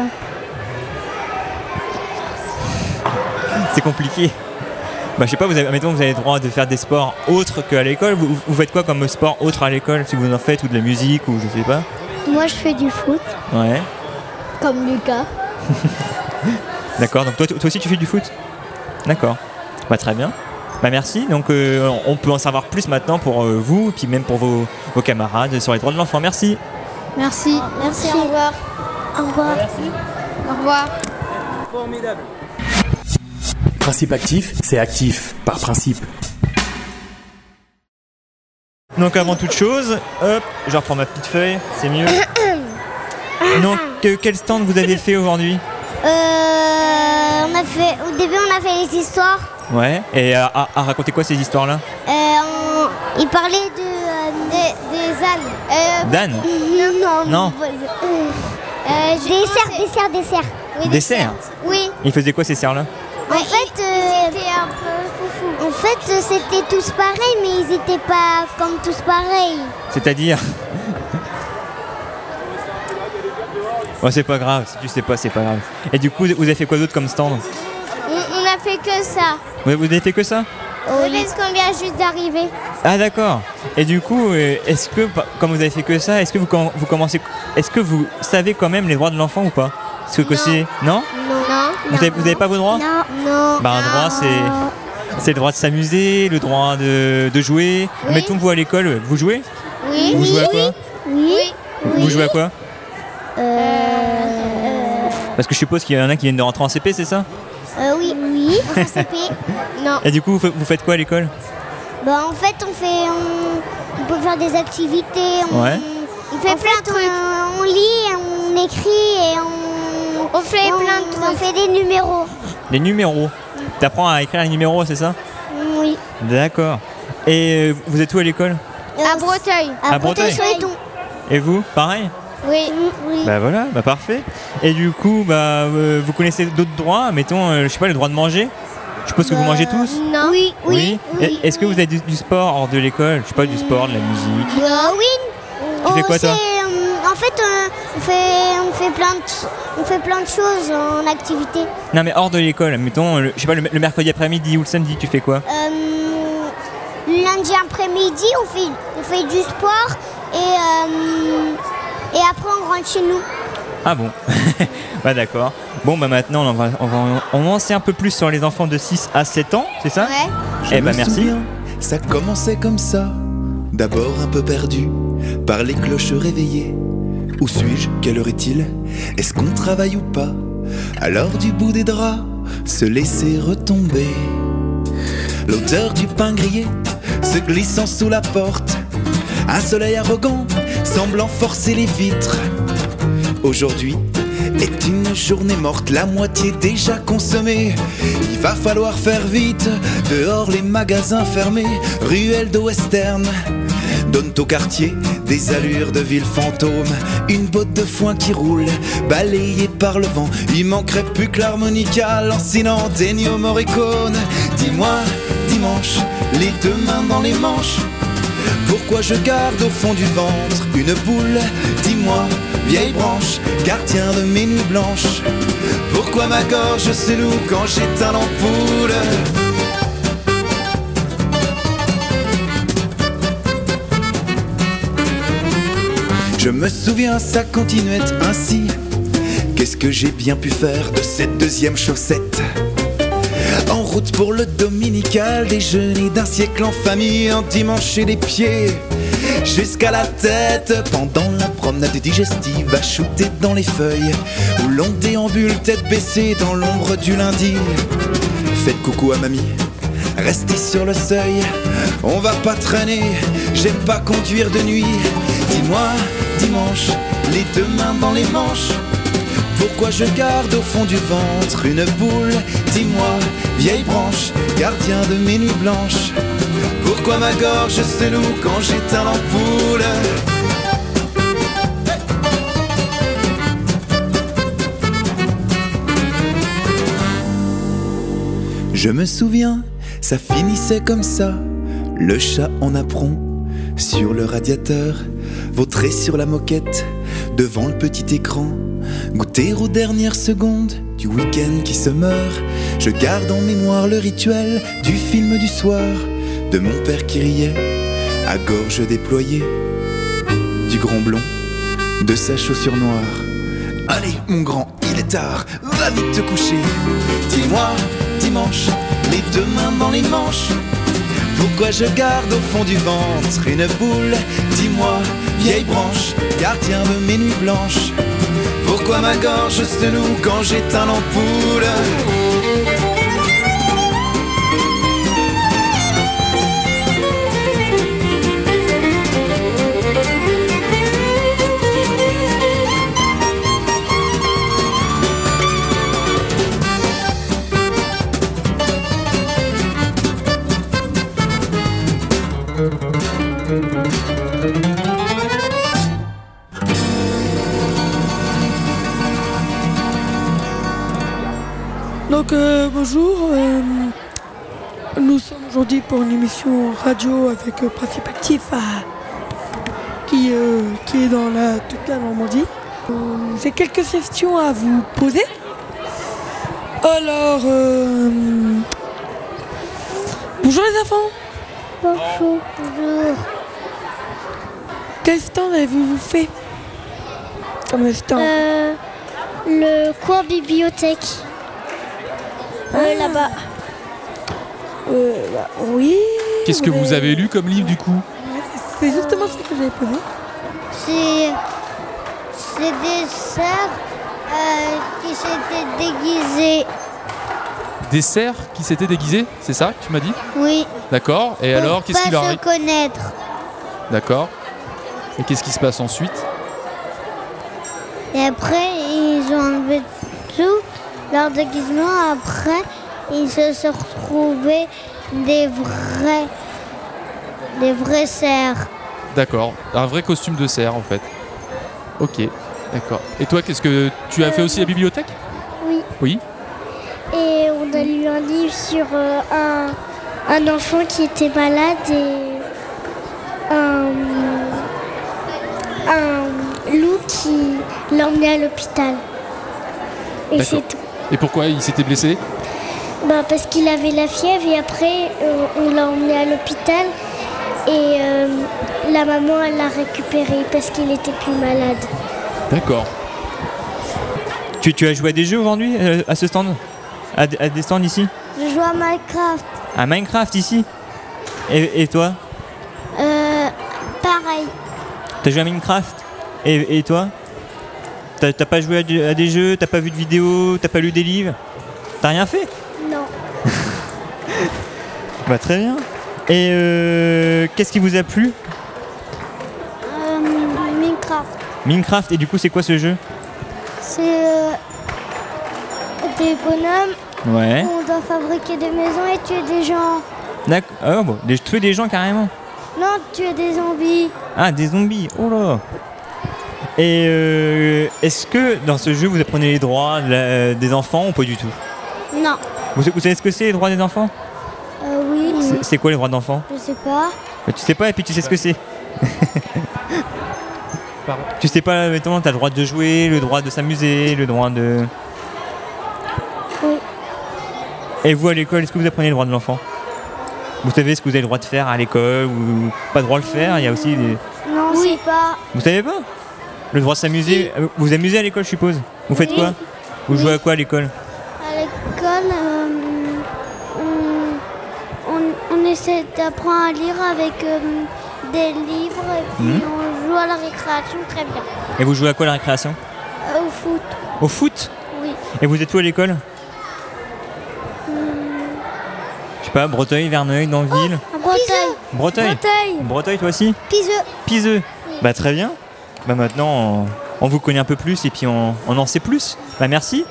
C'est compliqué. Bah je sais pas, vous avez, mettons, vous avez le droit de faire des sports autres qu'à l'école. Vous, vous faites quoi comme sport autre à l'école, si vous en faites, ou de la musique, ou je sais pas? Moi je fais du foot. Ouais. Comme Lucas. D'accord, donc toi, toi aussi tu fais du foot? D'accord. Bah très bien. Bah merci, donc euh, on peut en savoir plus maintenant pour euh, vous, et puis même pour vos, vos camarades sur les droits de l'enfant. Merci. Merci. Merci, au revoir. Au revoir. Merci. Au revoir. Formidable. Principe actif, c'est actif par principe. Donc avant toute chose, hop, je reprends ma petite feuille, c'est mieux. Donc euh, quel stand vous avez fait aujourd'hui? Euh, on a fait, au début on a fait les histoires. Ouais, et à, à, à raconter quoi ces histoires-là? euh, on, Il parlait de, euh, des, des ânes. Euh, d'ânes? Non, non. Non. Euh, des cerfs, des cerfs, des cerfs. Oui, des cerfs? Oui. Ils faisaient quoi ces cerfs-là? En fait, euh, ils étaient un peu foufou. En fait, euh, c'était tous pareils, mais ils étaient pas comme tous pareils. C'est-à-dire? Bon, c'est pas grave, si tu sais pas, c'est pas grave. Et du coup, vous avez fait quoi d'autre comme stand? On, on a fait que ça. Vous, vous avez fait que ça? Oui, parce qu'on vient juste d'arriver. Ah d'accord. Et du coup, euh, est-ce que, comme vous avez fait que ça, est-ce que vous, vous commencez, est-ce que vous savez quand même les droits de l'enfant ou pas? Est-ce que c'est... Non? Non. Vous avez, vous avez pas vos droits? Non. Non. Bah un droit c'est... C'est le droit de s'amuser, le droit de, de jouer. Oui. Mettons vous à l'école, vous jouez? Oui. Vous jouez à quoi? Oui. Oui. Vous jouez à quoi? Euh... Parce que je suppose qu'il y en a qui viennent de rentrer en C P, c'est ça? Euh, oui. Oui. En C P. Non. Et du coup, vous fa- vous faites quoi à l'école? Bah en fait, on fait, on, on peut faire des activités. On, Ouais. on fait en plein de trucs. On, on lit, on écrit et on. On fait on, plein de trucs. On fait des numéros. Les numéros. T'apprends à écrire les numéros, c'est ça? Oui. D'accord. Et euh, vous êtes où à l'école? À Breteuil. À Breteuil. Breteuil. Et vous, pareil? Oui. Oui. Bah voilà, bah parfait. Et du coup, bah euh, vous connaissez d'autres droits? Mettons, euh, je sais pas, le droit de manger? Je suppose que vous mangez tous? Non. Oui. Oui. Et Est-ce que vous avez du, du sport hors de l'école? Je sais pas, du sport, de la musique? Euh, oui. Tu fais quoi, toi? euh, En fait, euh, on fait, on fait plein de, on fait plein de choses en activité. Non mais hors de l'école, mettons, le, je sais pas, le, le mercredi après-midi ou le samedi, tu fais quoi? Euh, lundi après-midi, on fait, on fait du sport et, euh, et après on rentre chez nous. Ah bon. Bah d'accord. Bon bah maintenant on va, on va, on va en sait un peu plus sur les enfants de six à sept ans, c'est ça? Ouais. Eh bah merci. Souviens, ça commençait comme ça, d'abord un peu perdu par les cloches réveillées. Où suis-je? Quelle heure est-il? Est-ce qu'on travaille ou pas? Alors du bout des draps, se laisser retomber. L'odeur du pain grillé se glissant sous la porte. Un soleil arrogant semblant forcer les vitres. Aujourd'hui est une journée morte, la moitié déjà consommée. Il va falloir faire vite, dehors les magasins fermés. Ruelle de western donnent au quartier des allures de ville fantôme. Une botte de foin qui roule, balayée par le vent. Il manquerait plus que l'harmonica lancinant d'Ennio Morricone. Dis-moi, dimanche, les deux mains dans les manches, pourquoi je garde au fond du ventre une boule? Dis-moi, vieille branche, gardien de mes nuits blanches, pourquoi ma gorge se noue quand j'éteins l'ampoule? Je me souviens, ça continuait ainsi. Qu'est-ce que j'ai bien pu faire de cette deuxième chaussette? En route pour le dominical, déjeuner d'un siècle en famille, endimancher les pieds jusqu'à la tête. Pendant la promenade digestive, à shooter dans les feuilles, où l'on déambule tête baissée dans l'ombre du lundi. Faites coucou à mamie, restez sur le seuil, on va pas traîner, j'aime pas conduire de nuit. Dis-moi, dimanche, les deux mains dans les manches, pourquoi je garde au fond du ventre une boule? Dis-moi, vieille branche, gardien de mes nuits blanches, pourquoi ma gorge se noue quand j'éteins l'ampoule? Je me souviens, ça finissait comme ça, le chat en apron sur le radiateur, vautré sur la moquette devant le petit écran. Goûter aux dernières secondes du week-end qui se meurt. Je garde en mémoire le rituel du film du soir, de mon père qui riait à gorge déployée, du grand blond, de sa chaussure noire. Allez mon grand, il est tard, va vite te coucher. Dis-moi, dimanche, les deux mains dans les manches, pourquoi je garde au fond du ventre une boule? Dis-moi, vieille branche, gardien de mes nuits blanches, pourquoi ma gorge se noue quand j'éteins l'ampoule? Donc euh, bonjour, euh, nous sommes aujourd'hui pour une émission radio avec euh, Principe Actif à, qui, euh, qui est dans la, toute la Normandie. Euh, J'ai quelques questions à vous poser. Alors, euh, bonjour les enfants. Bonjour. Bonjour. Quel stand avez-vous fait comme stand? Euh, le cours bibliothèque. Euh, Ah. Là-bas. Euh, bah, oui. Qu'est-ce que mais- vous avez lu comme livre du coup? C'est justement ce que j'avais posé. C'est, c'est des sœurs euh, qui s'étaient déguisées. Des cerfs qui s'étaient déguisés, c'est ça que tu m'as dit? Oui. D'accord. Et pour alors, qu'est-ce pas qu'il leur se arrive? connaître. D'accord. Et qu'est-ce qui se passe ensuite? Et après, ils ont enlevé tout leur déguisement. Après, ils se sont retrouvés des vrais, des vrais cerfs. D'accord. Un vrai costume de cerf en fait. Ok. D'accord. Et toi, qu'est-ce que tu as fait aussi à la bibliothèque? Oui. Oui. Et on a lu un livre sur euh, un, un enfant qui était malade et un, un loup qui l'emmenait à l'hôpital. Et D'accord. c'est tout. Et pourquoi il s'était blessé? Bah, parce qu'il avait la fièvre et après euh, on l'a emmené à l'hôpital et euh, la maman elle l'a récupéré parce qu'il était plus malade. D'accord. Tu, tu as joué à des jeux aujourd'hui euh, à ce stand? à, d- à des stands ici? Je joue à Minecraft. À Minecraft ici? Et, et toi? Euh, pareil. T'as joué à Minecraft? Et, et toi? T'as, t'as pas joué à, du- à des jeux? T'as pas vu de vidéos? T'as pas lu des livres? T'as rien fait? Non. Bah très bien. Et euh, qu'est-ce qui vous a plu? Euh, Minecraft. Minecraft, et du coup c'est quoi ce jeu? C'est euh, des bonhommes Ouais. où on doit fabriquer des maisons et tuer des gens. D'accord. Ah bon, des, tuer des gens carrément. Non, tuer des zombies. Ah, des zombies, oh là. Et euh, est-ce que dans ce jeu vous apprenez les droits de la- des enfants ou pas du tout? Non. Vous, vous savez ce que c'est les droits des enfants? Euh, oui. C'est, c'est quoi les droits d'enfants? Je sais pas. Bah, tu sais pas et puis tu sais ce que c'est. Tu sais pas, mettons, t'as le droit de jouer, le droit de s'amuser, le droit de... Oui. Et vous à l'école, est-ce que vous apprenez le droit de l'enfant? Vous savez ce que vous avez le droit de faire à l'école ou pas le droit de le faire? Il y a aussi des... Non, oui. C'est pas. Vous savez pas? Le droit de s'amuser? Vous vous amusez à l'école, je suppose? Vous faites Oui. quoi? Vous Oui. jouez à quoi à l'école? À l'école, euh, on, on, on essaie d'apprendre à lire avec euh, des livres et puis Mhm. on joue à la récréation très bien. Et vous jouez à quoi à la récréation? Euh, au foot, Au foot? oui. Et vous êtes où à l'école? Je sais pas, Breteuil, Verneuil, Danville? À Breteuil. Breteuil? Breteuil. Breteuil, toi aussi? Piseux. Piseux. Bah très bien. Bah maintenant, on, on vous connaît un peu plus et puis on, on en sait plus. Bah merci.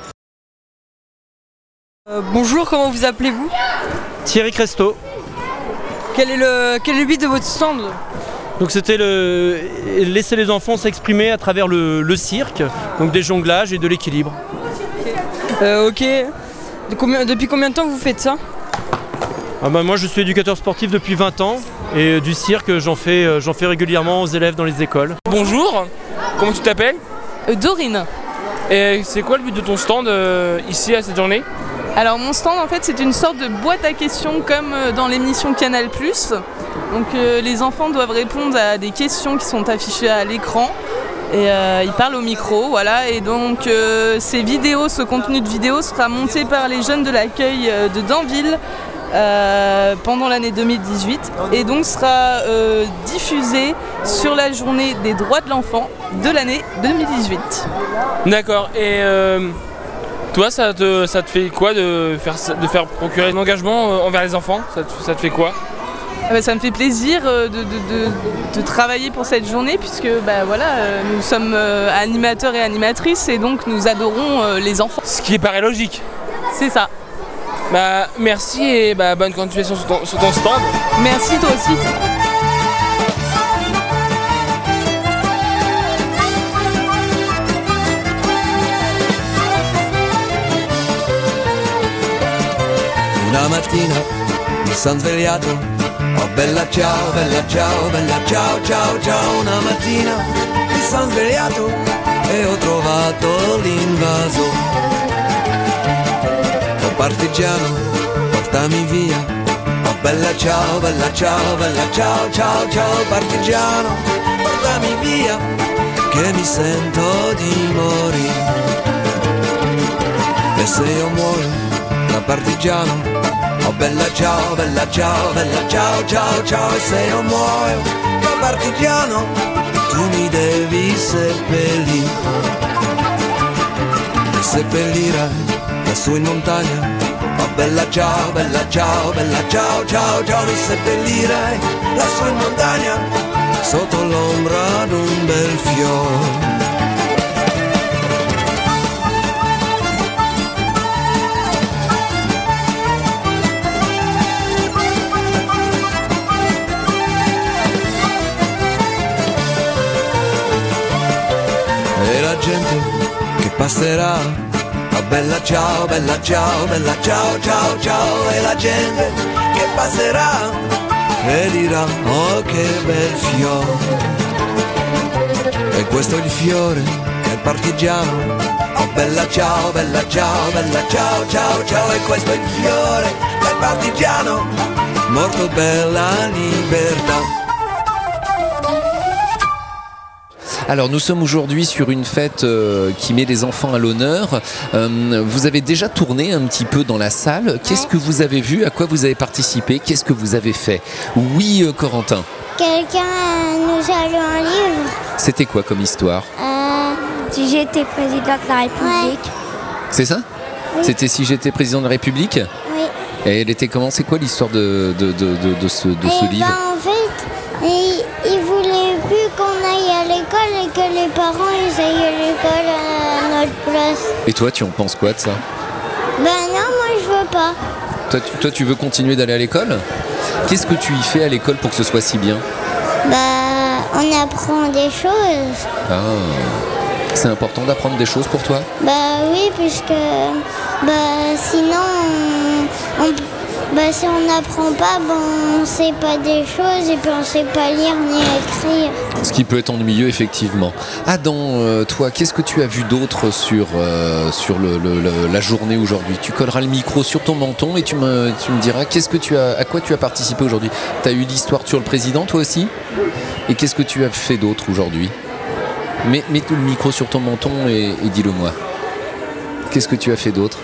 Euh, bonjour, comment vous appelez-vous? Thierry Cresto. Quel est le, quel est le but de votre stand? Donc c'était le laisser les enfants s'exprimer à travers le, le cirque, donc des jonglages et de l'équilibre. Euh, ok. De combien- depuis combien de temps vous faites ça? Ah bah moi je suis éducateur sportif depuis vingt ans et du cirque j'en fais, euh, j'en fais régulièrement aux élèves dans les écoles. Bonjour, comment tu t'appelles? Euh, Dorine. Et c'est quoi le but de ton stand euh, ici à cette journée? Alors mon stand en fait c'est une sorte de boîte à questions comme euh, dans l'émission Canal plus. Donc euh, les enfants doivent répondre à des questions qui sont affichées à l'écran et euh, ils parlent au micro, voilà. Et donc euh, ces vidéos, ce contenu de vidéo sera monté par les jeunes de l'accueil euh, de Danville euh, pendant l'année deux mille dix-huit et donc sera euh, diffusé sur la journée des droits de l'enfant de l'année deux mille dix-huit. D'accord, et euh, toi ça te, ça te fait quoi de faire, de faire procurer un engagement euh, envers les enfants? Ça te, ça te fait quoi? Ah bah, ça me fait plaisir euh, de, de, de, de travailler pour cette journée puisque bah, voilà, euh, nous sommes euh, animateurs et animatrices et donc nous adorons euh, les enfants. Ce qui paraît logique. C'est ça. Bah merci et bah, bonne continuation sur ton, sur ton stand. Merci toi aussi. Una mattina mi son svegliato, oh bella ciao, bella ciao, bella ciao, ciao, ciao. Una mattina mi son svegliato e ho trovato l'invaso. Oh partigiano, portami via, oh bella ciao, bella ciao, bella ciao, ciao, ciao. Partigiano, portami via, che mi sento di morire. E se io muoio da partigiano, oh bella ciao, bella ciao, bella ciao, ciao, ciao. E se io muoio da partigiano, tu mi devi seppellire. Mi seppellirai lassù in montagna. Oh bella ciao, bella ciao, bella ciao, ciao, ciao. Mi seppellirai lassù in montagna, sotto l'ombra d'un bel fiore. E la gente che passerà, oh bella ciao, bella ciao, bella ciao, ciao, ciao. E la gente che passerà e dirà, oh che bel fiore. E questo è il fiore del partigiano. Oh bella ciao, bella ciao, bella ciao, ciao, ciao. E questo è il fiore del partigiano, morto per la libertà. Alors nous sommes aujourd'hui sur une fête euh, qui met les enfants à l'honneur. Euh, vous avez déjà tourné un petit peu dans la salle. Qu'est-ce que vous avez vu? À quoi vous avez participé? Qu'est-ce que vous avez fait? Oui, euh, Corentin. Quelqu'un nous a lu un livre. C'était quoi comme histoire? Euh, si j'étais président de la République. Ouais. C'est ça? Oui. C'était Si j'étais président de la République? Oui. Et elle était comment? C'est quoi l'histoire de, de, de, de, de ce, de ce et livre? ben, en fait, il, il voulait plus qu'on aille à l'école et que les parents ils aillent à l'école à notre place. Et toi, tu en penses quoi de ça? Ben non, moi je veux pas. Toi tu, toi, tu veux continuer d'aller à l'école? Qu'est-ce que tu y fais à l'école pour que ce soit si bien? Bah, on apprend des choses. Ah, c'est important d'apprendre des choses pour toi? Bah oui, puisque bah, sinon, on, on, bah, si on n'apprend pas, bah, on sait pas des choses et puis on sait pas lire ni écrire. Ce qui peut être ennuyeux, effectivement. Adam, euh, toi, qu'est-ce que tu as vu d'autre sur, euh, sur le, le, le, la journée aujourd'hui? Tu colleras le micro sur ton menton et tu me, tu me diras qu'est-ce que tu as, à quoi tu as participé aujourd'hui. Tu as eu l'histoire sur le président, toi aussi? Et qu'est-ce que tu as fait d'autre aujourd'hui? Mets, mets le micro sur ton menton et, et dis-le moi. Qu'est-ce que tu as fait d'autre?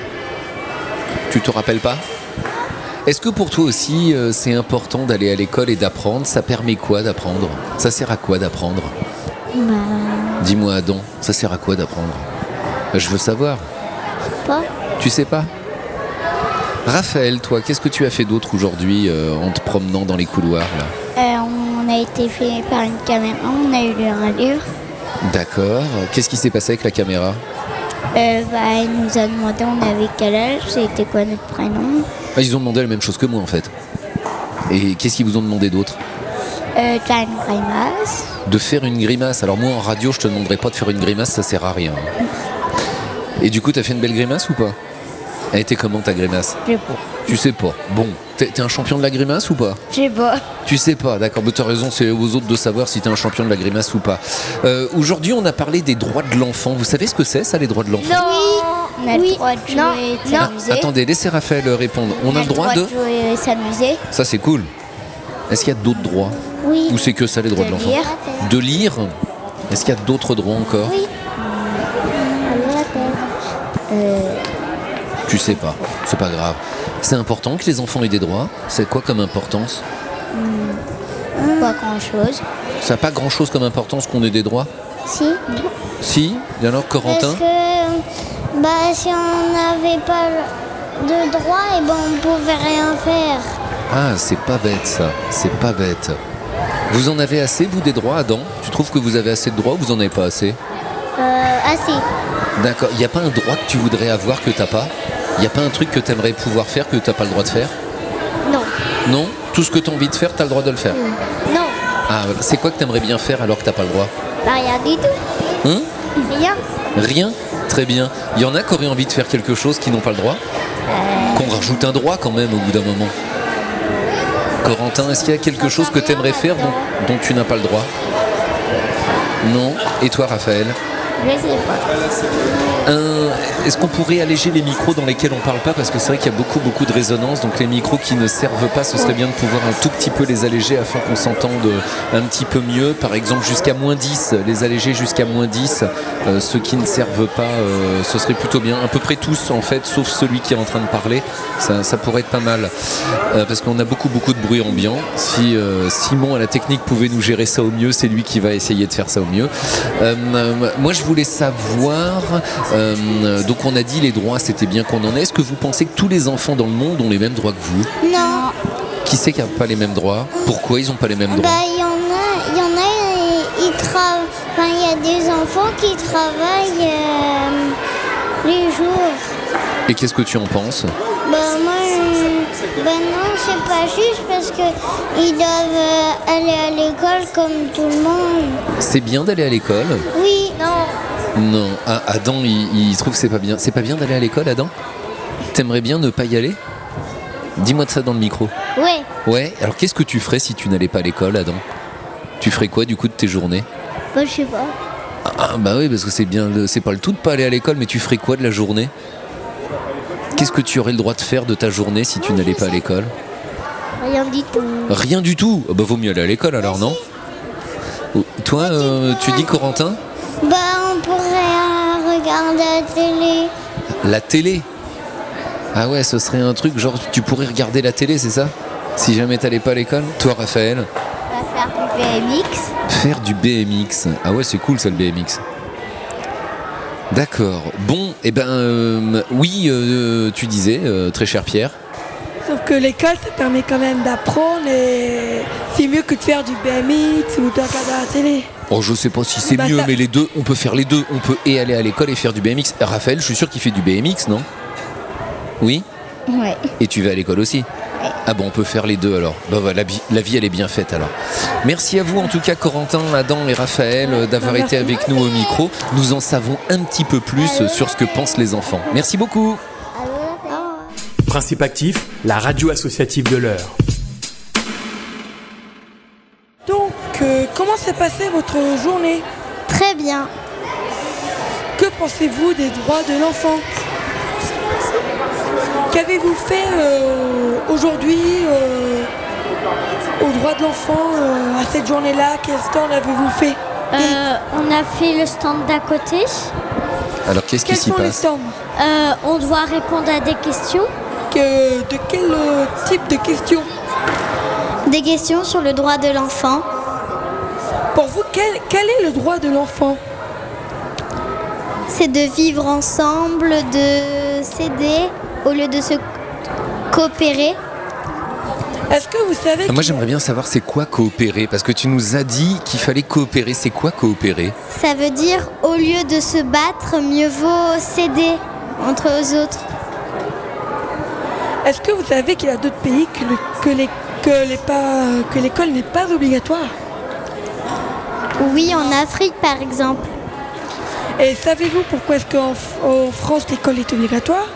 Tu te rappelles pas? Est-ce que pour toi aussi, euh, c'est important d'aller à l'école et d'apprendre? Ça permet quoi d'apprendre? Ça sert à quoi d'apprendre? Bah... Dis-moi Adam, ça sert à quoi d'apprendre? Je veux savoir. Je sais pas. Tu sais pas? Raphaël, toi, qu'est-ce que tu as fait d'autre aujourd'hui euh, en te promenant dans les couloirs là? euh, On a été filmé par une caméra, on a eu lu un livre. D'accord. Qu'est-ce qui s'est passé avec la caméra? euh, bah, Il nous a demandé on avait quel âge, c'était quoi notre prénom. Ah, ils ont demandé la même chose que moi en fait. Et qu'est-ce qu'ils vous ont demandé d'autre? Euh, t'as une grimace. De faire une grimace. Alors moi en radio je te demanderai pas de faire une grimace, ça sert à rien. Et du coup t'as fait une belle grimace ou pas? Elle était comment ta grimace? Je sais pas. Tu sais pas. Bon, t'es, t'es un champion de la grimace ou pas? Je sais pas. Tu sais pas, d'accord. Mais t'as raison, c'est aux autres de savoir si t'es un champion de la grimace ou pas. Euh, aujourd'hui on a parlé des droits de l'enfant. Vous savez ce que c'est ça, les droits de l'enfant? Non. Oui. On a oui. le droit de jouer non. Ah, et de s'amuser. attendez, laissez Raphaël répondre. On, on a, a le droit, droit de... de jouer et s'amuser. Ça c'est cool. Est-ce qu'il y a d'autres droits? Oui. Ou c'est que ça les droits de, de l'enfant? Lire. De lire. Est-ce qu'il y a d'autres droits encore? Oui. Euh... Tu sais pas, c'est pas grave. C'est important que les enfants aient des droits? C'est quoi comme importance? mmh. Pas grand chose. Ça n'a pas grand chose comme importance qu'on ait des droits? Si. Si? Et alors Corentin? Parce que bah, si on n'avait pas de droits, et ben, on pouvait rien faire. Ah, c'est pas bête ça, c'est pas bête. Vous en avez assez, vous, des droits, Adam? Tu trouves que vous avez assez de droits ou vous en avez pas assez? Euh, assez. D'accord, il n'y a pas un droit que tu voudrais avoir que t'as pas? Il n'y a pas un truc que tu aimerais pouvoir faire que tu n'as pas le droit de faire? Non. Non? Tout ce que tu as envie de faire, tu as le droit de le faire? Non. Ah, c'est quoi que tu aimerais bien faire alors que tu n'as pas le droit? Bah, rien du tout. Hein? Rien. Rien? Très bien. Il y en a qui auraient envie de faire quelque chose qui n'ont pas le droit? euh... Qu'on rajoute un droit quand même au bout d'un moment. Corentin, est-ce qu'il y a quelque chose que tu aimerais faire dont, dont tu n'as pas le droit? Non? Et toi, Raphaël? Je sais pas. Un- Est-ce qu'on pourrait alléger les micros dans lesquels on parle pas, parce que c'est vrai qu'il y a beaucoup beaucoup de résonance, donc les micros qui ne servent pas, ce serait bien de pouvoir un tout petit peu les alléger afin qu'on s'entende un petit peu mieux. Par exemple jusqu'à moins dix, les alléger jusqu'à moins dix, euh, ceux qui ne servent pas, euh, ce serait plutôt bien. À peu près tous en fait, sauf celui qui est en train de parler, ça, ça pourrait être pas mal. Euh, parce qu'on a beaucoup beaucoup de bruit ambiant. Si euh, Simon à la technique pouvait nous gérer ça au mieux, c'est lui qui va essayer de faire ça au mieux. Euh, euh, moi je voulais savoir, euh, donc on a dit les droits, c'était bien qu'on en ait. Est-ce que vous pensez que tous les enfants dans le monde ont les mêmes droits que vous? Non. Qui c'est qui n'a pas les mêmes droits? Pourquoi ils n'ont pas les mêmes Bah, droits? il y en a, il y en a, ils tra- enfin, il y a des enfants qui travaillent euh, les jours. Et qu'est-ce que tu en penses? Bah, moi, je- bah non, c'est pas juste parce que ils doivent euh, aller à l'école comme tout le monde. C'est bien d'aller à l'école? Oui. Non. Non. Ah, Adam, il, il trouve que c'est pas bien. C'est pas bien d'aller à l'école, Adam? T'aimerais bien ne pas y aller? Dis-moi de ça dans le micro. Ouais. Ouais, alors qu'est-ce que tu ferais si tu n'allais pas à l'école, Adam? Tu ferais quoi du coup de tes journées? Bah, je sais pas. Ah bah oui, parce que c'est bien, le- c'est pas le tout de pas aller à l'école, mais tu ferais quoi de la journée? Qu'est-ce que tu aurais le droit de faire de ta journée si tu n'allais pas à l'école? Rien du tout. Rien du tout. Ah bah vaut mieux aller à l'école alors, non? Oh, toi, euh, tu dis Corentin? Bah, on pourrait euh, regarder la télé. La télé? Ah ouais, ce serait un truc genre tu pourrais regarder la télé, c'est ça? Si jamais t'allais pas à l'école? Toi, Raphaël? On va faire du B M X. Faire du B M X. Ah ouais, c'est cool ça, le B M X. D'accord. Bon, et eh ben euh, oui, euh, tu disais, euh, très cher Pierre. Sauf que l'école, ça permet quand même d'apprendre et c'est mieux que de faire du B M X ou de regarder la télé. Oh, je sais pas si c'est Bah, mieux, ça- mais les deux, on peut faire les deux. On peut et aller à l'école et faire du B M X. Raphaël, je suis sûr qu'il fait du B M X, non? Oui? Ouais. Et tu vas à l'école aussi? Ah bon, on peut faire les deux alors. Bah voilà, la vie, la vie elle est bien faite alors. Merci à vous en tout cas Corentin, Adam et Raphaël euh, d'avoir Merci. été avec nous au micro. Nous en savons un petit peu plus euh, sur ce que pensent les enfants. Merci beaucoup. Principe actif, la radio associative de l'heure. Donc, euh, comment s'est passée votre journée? Très bien. Que pensez-vous des droits de l'enfant? Qu'avez-vous fait euh, aujourd'hui euh, aux droits de l'enfant euh, à cette journée-là? Quel stand avez-vous fait? Euh, on a fait le stand d'à côté. Alors qu'est-ce qui Quels s'y sont les passe? stands? Euh, on doit répondre à des questions. Que- de quel euh, type de questions? Des questions sur le droit de l'enfant. Pour vous, quel, quel est le droit de l'enfant? C'est de vivre ensemble, de s'aider au lieu de se coopérer. Est-ce que vous savez Ah, moi j'aimerais bien savoir c'est quoi coopérer, parce que tu nous as dit qu'il fallait coopérer. C'est quoi coopérer? Ça veut dire au lieu de se battre, mieux vaut s'aider entre eux autres. Est-ce que vous savez qu'il y a d'autres pays que, le- que les- que les pas- que l'école n'est pas obligatoire? Oui, en Afrique par exemple. Et savez-vous pourquoi est-ce qu'en en France l'école est obligatoire?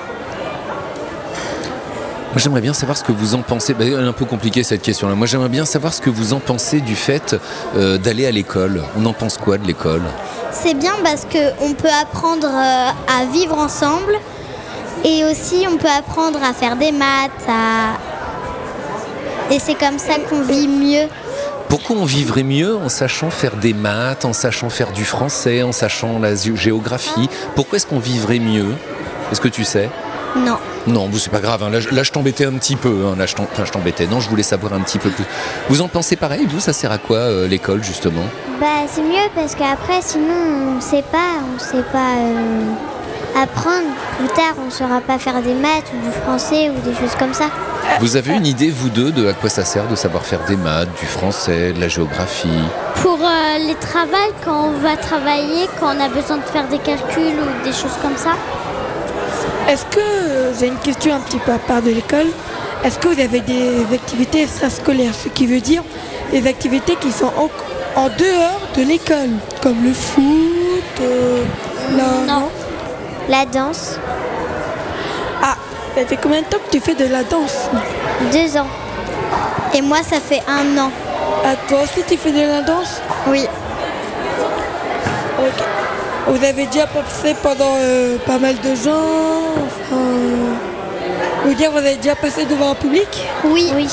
Moi j'aimerais bien savoir ce que vous en pensez. Bah, elle est un peu compliquée cette question-là. Moi j'aimerais bien savoir ce que vous en pensez du fait euh, d'aller à l'école. On en pense quoi de l'école? C'est bien parce qu'on peut apprendre euh, à vivre ensemble et aussi on peut apprendre à faire des maths. À... Et c'est comme ça qu'on vit mieux. Pourquoi on vivrait mieux en sachant faire des maths, en sachant faire du français, en sachant la gé- géographie? Pourquoi est-ce qu'on vivrait mieux? Est-ce que tu sais? Non. Non, vous, c'est pas grave. hein. Là, je- là, je t'embêtais un petit peu. hein. Là, je t'em- enfin, je t'embêtais. Non, je voulais savoir un petit peu plus. Vous en pensez pareil? Vous, ça sert à quoi euh, l'école justement? Bah c'est mieux parce qu'après sinon on sait pas, on sait pas euh, apprendre. Plus tard on saura pas faire des maths ou du français ou des choses comme ça. Vous avez une idée, vous deux, de à quoi ça sert de savoir faire des maths, du français, de la géographie? Pour euh, les travails, quand on va travailler, quand on a besoin de faire des calculs ou des choses comme ça. Est-ce que, euh, j'ai une question un petit peu à part de l'école, est-ce que vous avez des activités extrascolaires? Ce qui veut dire des activités qui sont en, en dehors de l'école, comme le foot, euh, la... Non. La danse. Ah, ça fait combien de temps que tu fais de la danse? Deux ans. Et moi ça fait un an. Ah, toi aussi tu fais de la danse? Oui. Ok. Vous avez déjà passé pendant euh, pas mal de gens. Enfin, euh, vous dire, vous avez déjà passé devant un public? Oui. Oui.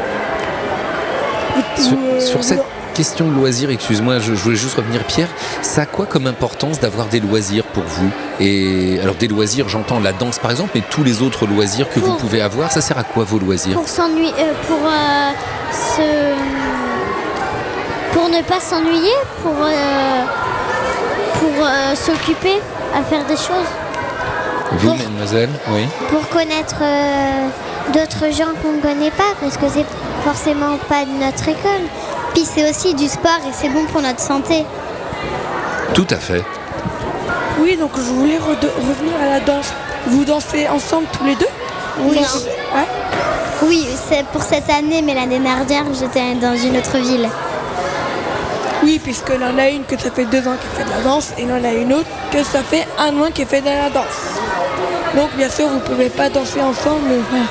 Sur, euh, sur cette question de loisirs, excuse-moi, je, je voulais juste revenir, Pierre. Ça a quoi comme importance d'avoir des loisirs pour vous? Et alors des loisirs, j'entends la danse par exemple, mais tous les autres loisirs que Pour- vous pouvez avoir, ça sert à quoi vos loisirs? Pour s'ennuyer, euh, pour euh, se, pour ne pas s'ennuyer, pour euh, pour euh, s'occuper à faire des choses. Vous, mademoiselle? Oui. Pour connaître euh, d'autres gens qu'on ne connaît pas, parce que c'est forcément pas de notre école. Puis c'est aussi du sport et c'est bon pour notre santé. Tout à fait. Oui, donc je voulais re- revenir à la danse. Vous dansez ensemble tous les deux? Oui. Ouais. Oui, c'est pour cette année, mais l'année dernière, j'étais dans une autre ville. Oui, puisque l'on a une que ça fait deux ans qu'elle fait de la danse et l'on a une autre que ça fait un an qu'elle fait de la danse. Donc bien sûr, vous ne pouvez pas danser ensemble. Voilà.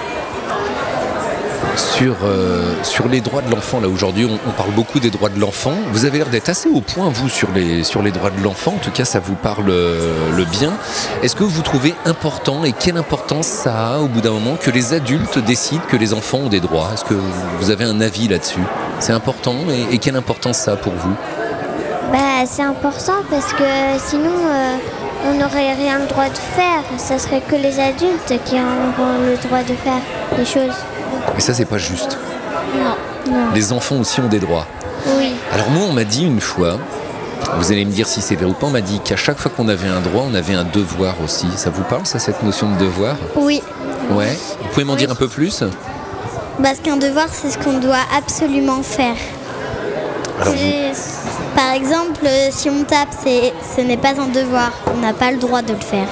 Sur, euh, sur les droits de l'enfant, là aujourd'hui, on, on parle beaucoup des droits de l'enfant. Vous avez l'air d'être assez au point, vous, sur les, sur les droits de l'enfant. En tout cas, ça vous parle euh, le bien. Est-ce que vous trouvez important, et quelle importance ça a au bout d'un moment, que les adultes décident que les enfants ont des droits? Est-ce que vous avez un avis là-dessus? C'est important, et, et quelle importance ça a pour vous? Bah, c'est important parce que sinon, euh, on n'aurait rien le droit de faire. Ça serait que les adultes qui auront le droit de faire des choses. Et ça, c'est pas juste. Non. Non. Les enfants aussi ont des droits. Oui. Alors moi, on m'a dit une fois, vous allez me dire si c'est vrai ou pas, on m'a dit qu'à chaque fois qu'on avait un droit, on avait un devoir aussi. Ça vous parle, ça, cette notion de devoir? Oui. Ouais. Vous pouvez m'en dire un peu plus? Parce qu'un devoir, c'est ce qu'on doit absolument faire. Alors, C'est- Par exemple, euh, si on tape, c'est, ce n'est pas un devoir. On n'a pas le droit de le faire.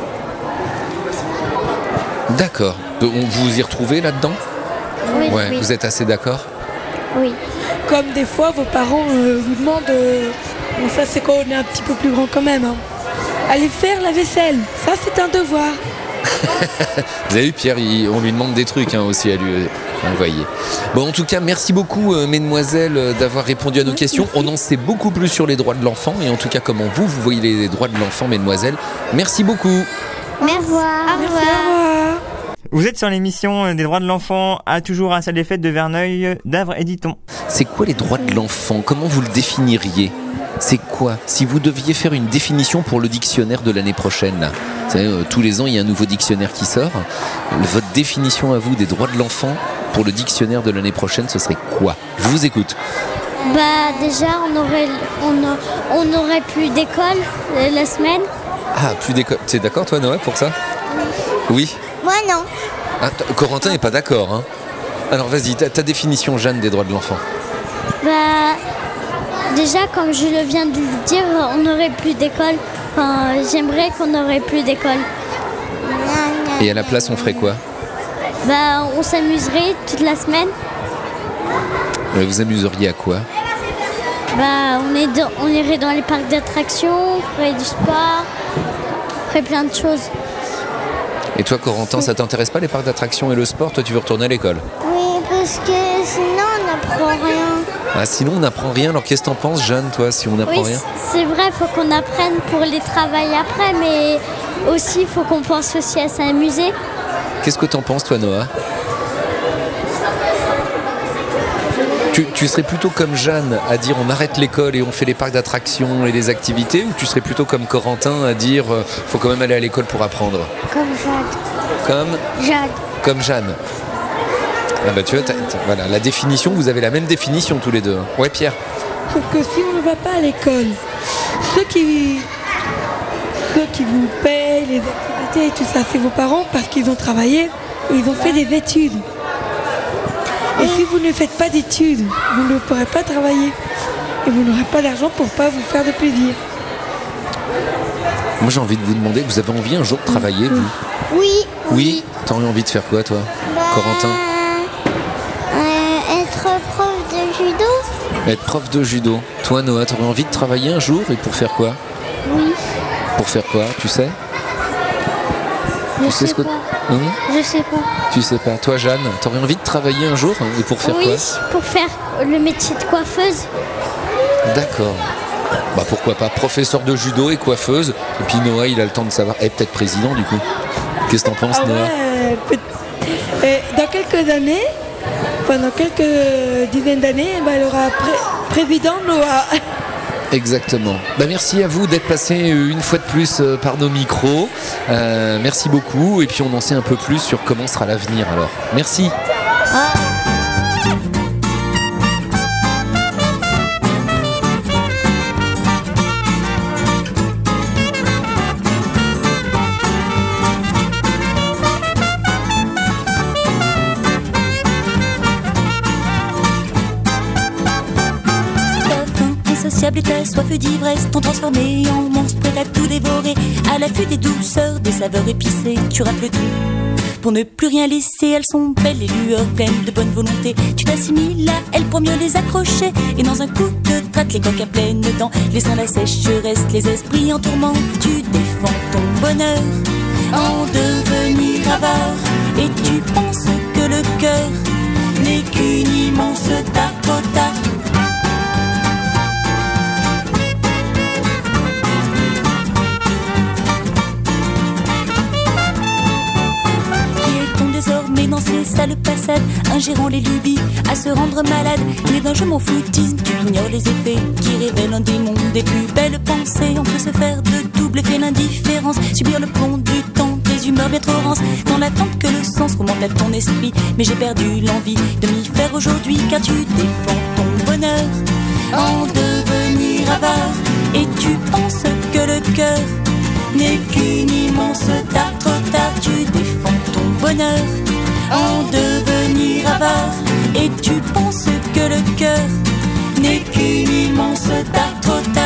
D'accord. Donc, Vous vous y retrouvez là-dedans? Oui, Ouais, oui. vous êtes assez d'accord? Oui. Comme des fois, vos parents euh, vous demandent, euh, bon, ça c'est quand on est un petit peu plus grand quand même, hein. Allez faire la vaisselle, ça c'est un devoir. Vous avez vu, Pierre, il- on lui demande des trucs hein, aussi à lui euh, envoyer. Bon, en tout cas, merci beaucoup, euh, mesdemoiselles, euh, d'avoir répondu à nos questions. On en sait beaucoup plus sur les droits de l'enfant et en tout cas, comment vous, vous voyez les droits de l'enfant, mesdemoiselles. Merci beaucoup. Merci. Au revoir. Au revoir. Vous êtes sur l'émission des droits de l'enfant, à toujours à la salle des fêtes de Verneuil, d'Avre et d'Iton. C'est quoi les droits de l'enfant? Comment vous le définiriez? C'est quoi? Si vous deviez faire une définition pour le dictionnaire de l'année prochaine, là, vous savez, euh, tous les ans, il y a un nouveau dictionnaire qui sort. Votre définition à vous des droits de l'enfant pour le dictionnaire de l'année prochaine, ce serait quoi? Je vous écoute. Bah déjà on aurait on, a- on aurait plus d'école euh, la semaine. Ah, plus d'école. Tu es d'accord, toi, Noah, pour ça? Oui. Moi non. Ah, t- Corentin n'est pas d'accord. Hein. Alors, vas-y, ta, ta définition, Jeanne, des droits de l'enfant. Bah déjà comme je le viens de le dire, on n'aurait plus d'école. Enfin, j'aimerais qu'on n'aurait plus d'école. Et à la place, on ferait quoi? Bah on s'amuserait toute la semaine. Euh, Vous amuseriez à quoi? Bah on, est dans- on irait dans les parcs d'attractions, on ferait du sport, on ferait plein de choses. Et toi, Corentin, ça t'intéresse pas les parcs d'attractions et le sport? Toi, tu veux retourner à l'école? Oui, parce que sinon on n'apprend rien. Ah, sinon, on n'apprend rien. Alors, qu'est-ce que t'en penses, Jeanne, toi, si on n'apprend Oui, rien? c'est vrai, faut qu'on apprenne pour les travailler après, mais aussi il faut qu'on pense aussi à s'amuser. Qu'est-ce que t'en penses, toi, Noah? Tu, tu serais plutôt comme Jeanne à dire on arrête l'école et on fait les parcs d'attractions et les activités, ou tu serais plutôt comme Corentin à dire euh, faut quand même aller à l'école pour apprendre? Comme Jade. Comme Jade. Comme Jeanne. Ah bah tu vois, t'as- t'as- voilà, la définition, vous avez la même définition tous les deux. hein. Ouais, Pierre? Sauf que si on ne va pas à l'école, ceux qui, ceux qui vous payent les activités et tout ça, c'est vos parents parce qu'ils ont travaillé et ils ont fait des études. Et si vous ne faites pas d'études, vous ne pourrez pas travailler. Et vous n'aurez pas d'argent pour pas vous faire de plaisir. Moi j'ai envie de vous demander, vous avez envie un jour de travailler, vous? Oui. Oui. T'aurais envie de faire quoi, toi, Corentin? Euh, être prof de judo. Être prof de judo. Toi, Noah, t'aurais envie de travailler un jour et pour faire quoi? Oui. Pour faire quoi, tu sais? Je Tu sais sais ce que- pas. Hein? Je sais pas. Tu sais pas. Toi, Jeanne, t'aurais envie de travailler un jour et pour faire Oui, quoi? pour faire le métier de coiffeuse. D'accord. Bah pourquoi pas, professeur de judo et coiffeuse. Et puis Noah, il a le temps de savoir. Et peut-être président du coup. Qu'est-ce que t'en penses, Ah Noah? ouais, peut- et dans quelques années, enfin dans quelques dizaines d'années, bah, elle aura pré- président Noah. Exactement. Bah merci à vous d'être passé une fois de plus euh, par nos micros. Euh, merci beaucoup. Et puis on en sait un peu plus sur comment sera l'avenir alors. Merci. Insatiable et ta soif d'ivresse t'ont transformé en monstre prêt à tout dévorer. À l'affût des douceurs, des saveurs épicées, tu rafles tout pour ne plus rien laisser. Elles sont belles et lueurs pleines de bonne volonté. Tu t'assimiles à elles pour mieux les accrocher. Et dans un coup de traite, les coques à pleines dents, laissant la sécheresse, les esprits en tourment. Tu défends ton bonheur en devenir avare. Et tu penses que le cœur n'est qu'une immense Dakota. Désormais dans ces sales passades, ingérant les lubies à se rendre malade. Mais d'un je m'en foutisme, tu ignores les effets qui révèlent un démon des plus belles pensées. On peut se faire de double effet l'indifférence, subir le plomb du temps, des humeurs bien trop rances, dans l'attente que le sens remonte à ton esprit. Mais j'ai perdu l'envie de m'y faire aujourd'hui, car tu défends ton bonheur en devenir avare. Et tu penses que le cœur n'est qu'une immense Dakota. Tu défends ton bonheur en devenir avare. Et tu penses que le cœur n'est qu'une immense Dakota.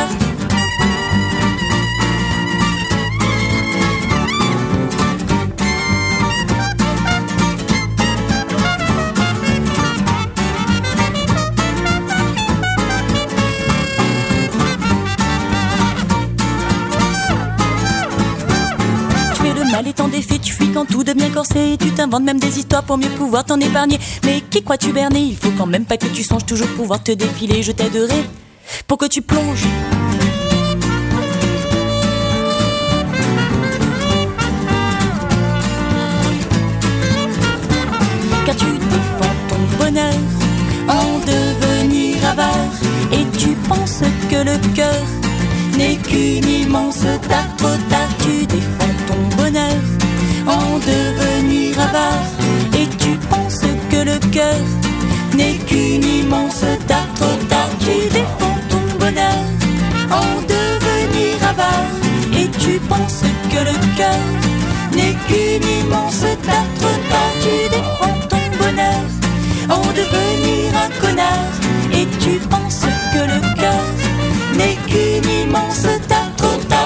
Mal étant défait, tu fuis quand tout devient corsé. Tu t'inventes même des histoires pour mieux pouvoir t'en épargner. Mais qui crois-tu berner? Il faut quand même pas que tu songes toujours pouvoir te défiler. Je t'aiderai pour que tu plonges. Car tu défends ton bonheur en devenir avare. Et tu penses que le cœur n'est qu'une immense Dakota. Tu défends ton bonheur en devenir avare. Et tu penses que le cœur n'est qu'une immense Dakota. Tu défends ton bonheur en devenir avare. Et tu penses que le cœur n'est qu'une immense Dakota. Tu défends ton bonheur en devenir un connard. Et tu penses que le cœur n'est qu'une immense Dakota.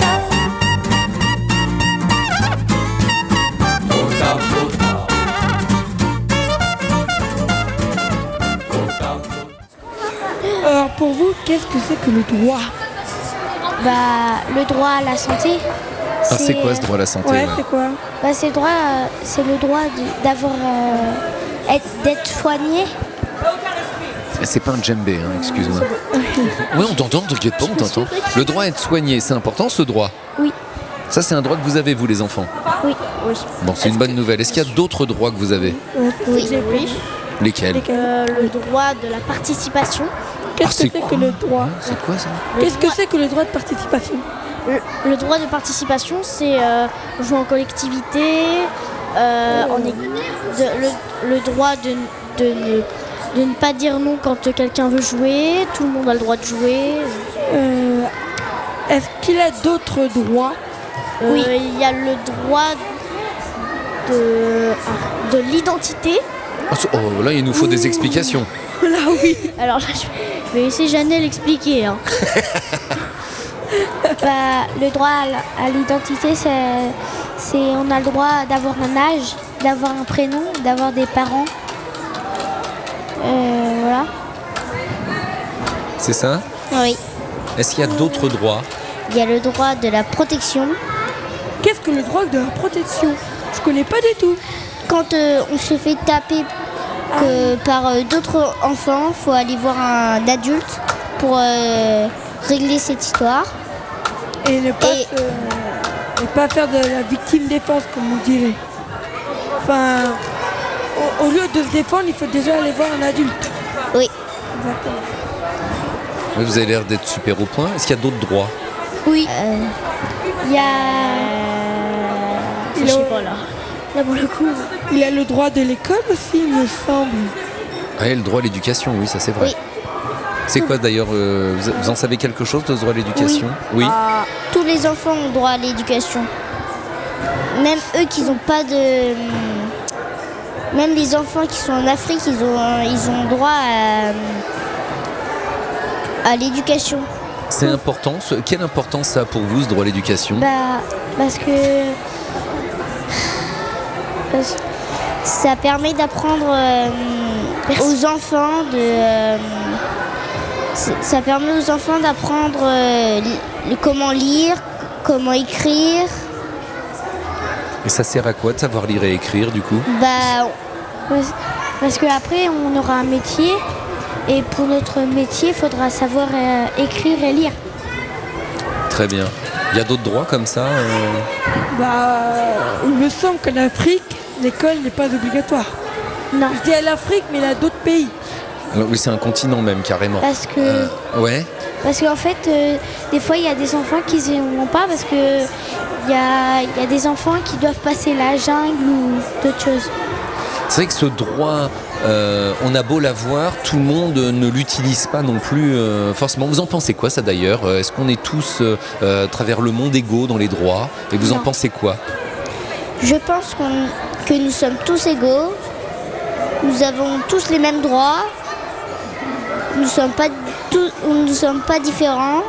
Alors pour vous, qu'est-ce que c'est que le droit? Bah, le droit à la santé. Ah, c'est quoi ce droit à la santé? Ouais, c'est quoi? Bah, c'est le droit, euh, c'est le droit de- d'avoir, euh, être- d'être soigné. C'est pas un djembé, hein, excuse-moi. Oui, on t'entend, t'inquiète pas, on t'entend. Le droit à être soigné, c'est important ce droit? Oui. Ça, c'est un droit que vous avez, vous les enfants? Oui. Oui. Bon, c'est une bonne nouvelle. Est-ce qu'il y a d'autres droits que vous avez? Oui. Oui. Lesquels? Euh, le droit de la participation. Ah, Qu'est-ce c'est que c'est que le droit? C'est quoi ça? Qu'est-ce que c'est que le droit de participation? Le, le droit de participation, c'est euh, jouer en collectivité, euh, en é- de- le, le droit de, de, ne, de ne pas dire non quand quelqu'un veut jouer, tout le monde a le droit de jouer. Euh, Est-ce qu'il y a d'autres droits? Euh, oui. Il y a le droit de, de l'identité. Ah, c'est- Oh, là, il nous faut des explications. Là, oui. Alors là, je vais laisser Janelle expliquer. Hein. Bah, le droit à l- à l'identité, c'est, c'est on a le droit d'avoir un âge, d'avoir un prénom, d'avoir des parents. Euh, voilà. C'est ça? Oui. Est-ce qu'il y a d'autres droits? Il y a le droit de la protection. Qu'est-ce que le droit de la protection? Je connais pas du tout. Quand euh, on se fait taper que par euh, d'autres enfants, faut aller voir un adulte pour, euh, régler cette histoire. Et ne pas, Et- se- ne pas faire de la victime défense, comme on dirait. Enfin, au, au lieu de se défendre, il faut déjà aller voir un adulte. Oui. Exactement. Oui, vous avez l'air d'être super au point. Est-ce qu'il y a d'autres droits? Oui. Il y a. Il Je sais a- pas là. Là pour le coup. Il a le droit de l'école aussi, il me semble. Ah, et le droit à l'éducation, oui, ça c'est vrai. Oui. C'est quoi d'ailleurs euh, vous, vous en savez quelque chose de ce droit à l'éducation? Oui. Ah, tous les enfants ont droit à l'éducation. Même eux qui n'ont pas de. Même les enfants qui sont en Afrique, ils ont, ils ont droit à, à l'éducation. C'est important. ce- Quelle importance ça a pour vous, ce droit à l'éducation? Bah, parce que. Parce- Ça permet d'apprendre euh, aux enfants de. euh, c'est- ça permet aux enfants d'apprendre euh, li- comment lire, comment écrire. Et ça sert à quoi de savoir lire et écrire du coup? Bah, Parce, parce qu'après, on aura un métier. Et pour notre métier, il faudra savoir euh, écrire et lire. Très bien. Il y a d'autres droits comme ça euh Bah, il me semble qu'en Afrique, l'école n'est pas obligatoire. Non. Je dis à l'Afrique, mais il y a d'autres pays. Alors oui, c'est un continent même carrément. Parce que. Euh, ouais. Parce qu'en fait, euh, des fois, il y a des enfants qui ne vont pas parce que il y a, il y a des enfants qui doivent passer la jungle ou d'autres choses. C'est vrai que ce droit, euh, on a beau l'avoir, tout le monde ne l'utilise pas non plus euh, forcément. Vous en pensez quoi ça d'ailleurs? Est-ce qu'on est tous euh, euh, à travers le monde égaux dans les droits? Et vous en Non. pensez quoi? je pense qu'on- que nous sommes tous égaux. Nous avons tous les mêmes droits. Nous ne sommes pas, tous- nous sommes pas différents.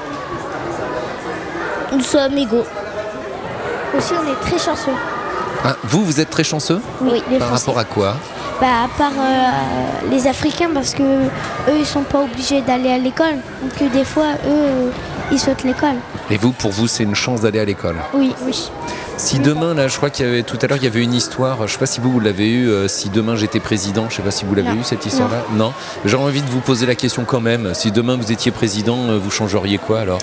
Nous sommes égaux. Aussi, on est très chanceux. Ah, vous, vous êtes très chanceux? Oui, les Par Français. rapport à quoi? Bah, à part euh, les Africains, parce que eux, ils sont pas obligés d'aller à l'école. Donc, euh, des fois, eux, euh, ils sautent l'école. Et vous, pour vous, c'est une chance d'aller à l'école? Oui, oui. Si demain, là, je crois qu'il y avait tout à l'heure, il y avait une histoire, je sais pas si vous, vous l'avez eu, euh, si demain j'étais président, je sais pas si vous l'avez Non. eu cette histoire-là. Non. J'aurais envie de vous poser la question quand même. Si demain vous étiez président, euh, vous changeriez quoi alors?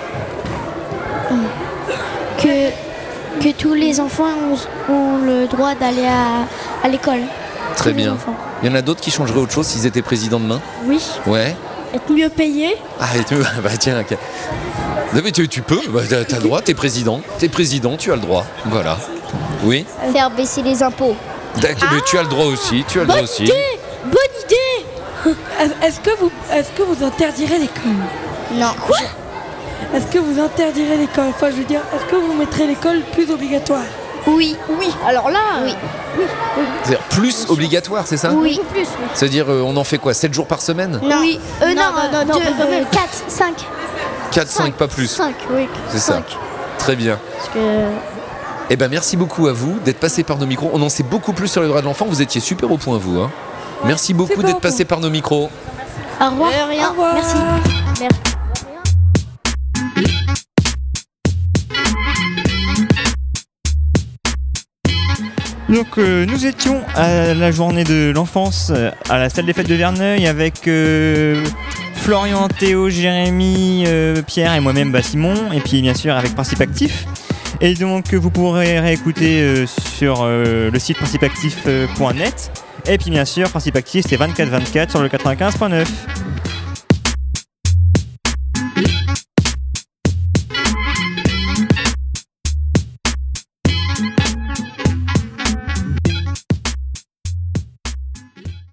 Que, que tous les enfants ont, ont le droit d'aller à, à l'école. Très Tous les bien. enfants. Il y en a d'autres qui changeraient autre chose s'ils étaient présidents demain? Oui. Ouais. Être mieux payé. Ah, et tu... bah tiens, ok. Non, mais tu, tu peux, bah, t'as t'as le droit, t'es président. T'es président, tu as le droit. Voilà. Oui. Faire baisser les impôts. D'accord, mais tu as le droit aussi, tu as le droit aussi. Bonne idée. Est-ce que vous, est-ce que vous interdirez l'école? Non. Quoi? Est-ce que vous interdirez l'école? Enfin, je veux dire, est-ce que vous mettrez l'école plus obligatoire? Oui. Oui. Alors là. Oui. Oui. C'est-à-dire plus obligatoire, c'est ça? Oui. Plus. C'est-à-dire, euh, on en fait quoi, sept jours par semaine? Non. Oui. Euh, non, non, non, deux, euh, quatre, cinq. quatre, cinq, pas plus. cinq, oui. C'est ça. cinq. Très bien. Parce que. Eh ben merci beaucoup à vous d'être passé par nos micros. On en sait beaucoup plus sur les droits de l'enfant. Vous étiez super au point, vous. Hein. Merci beaucoup super d'être au point. passé par nos micros. Au revoir. De rien. Au revoir. Merci. Merci. Donc euh, nous étions à la journée de l'enfance euh, à la salle des fêtes de Verneuil avec euh, Florian, Théo, Jérémy, euh, Pierre et moi-même bah, Simon, et puis bien sûr avec Principe Actif. Et donc vous pourrez réécouter euh, sur euh, le site principe actif point net, et puis bien sûr Principe Actif c'est vingt-quatre vingt-quatre sur le quatre-vingt-quinze point neuf.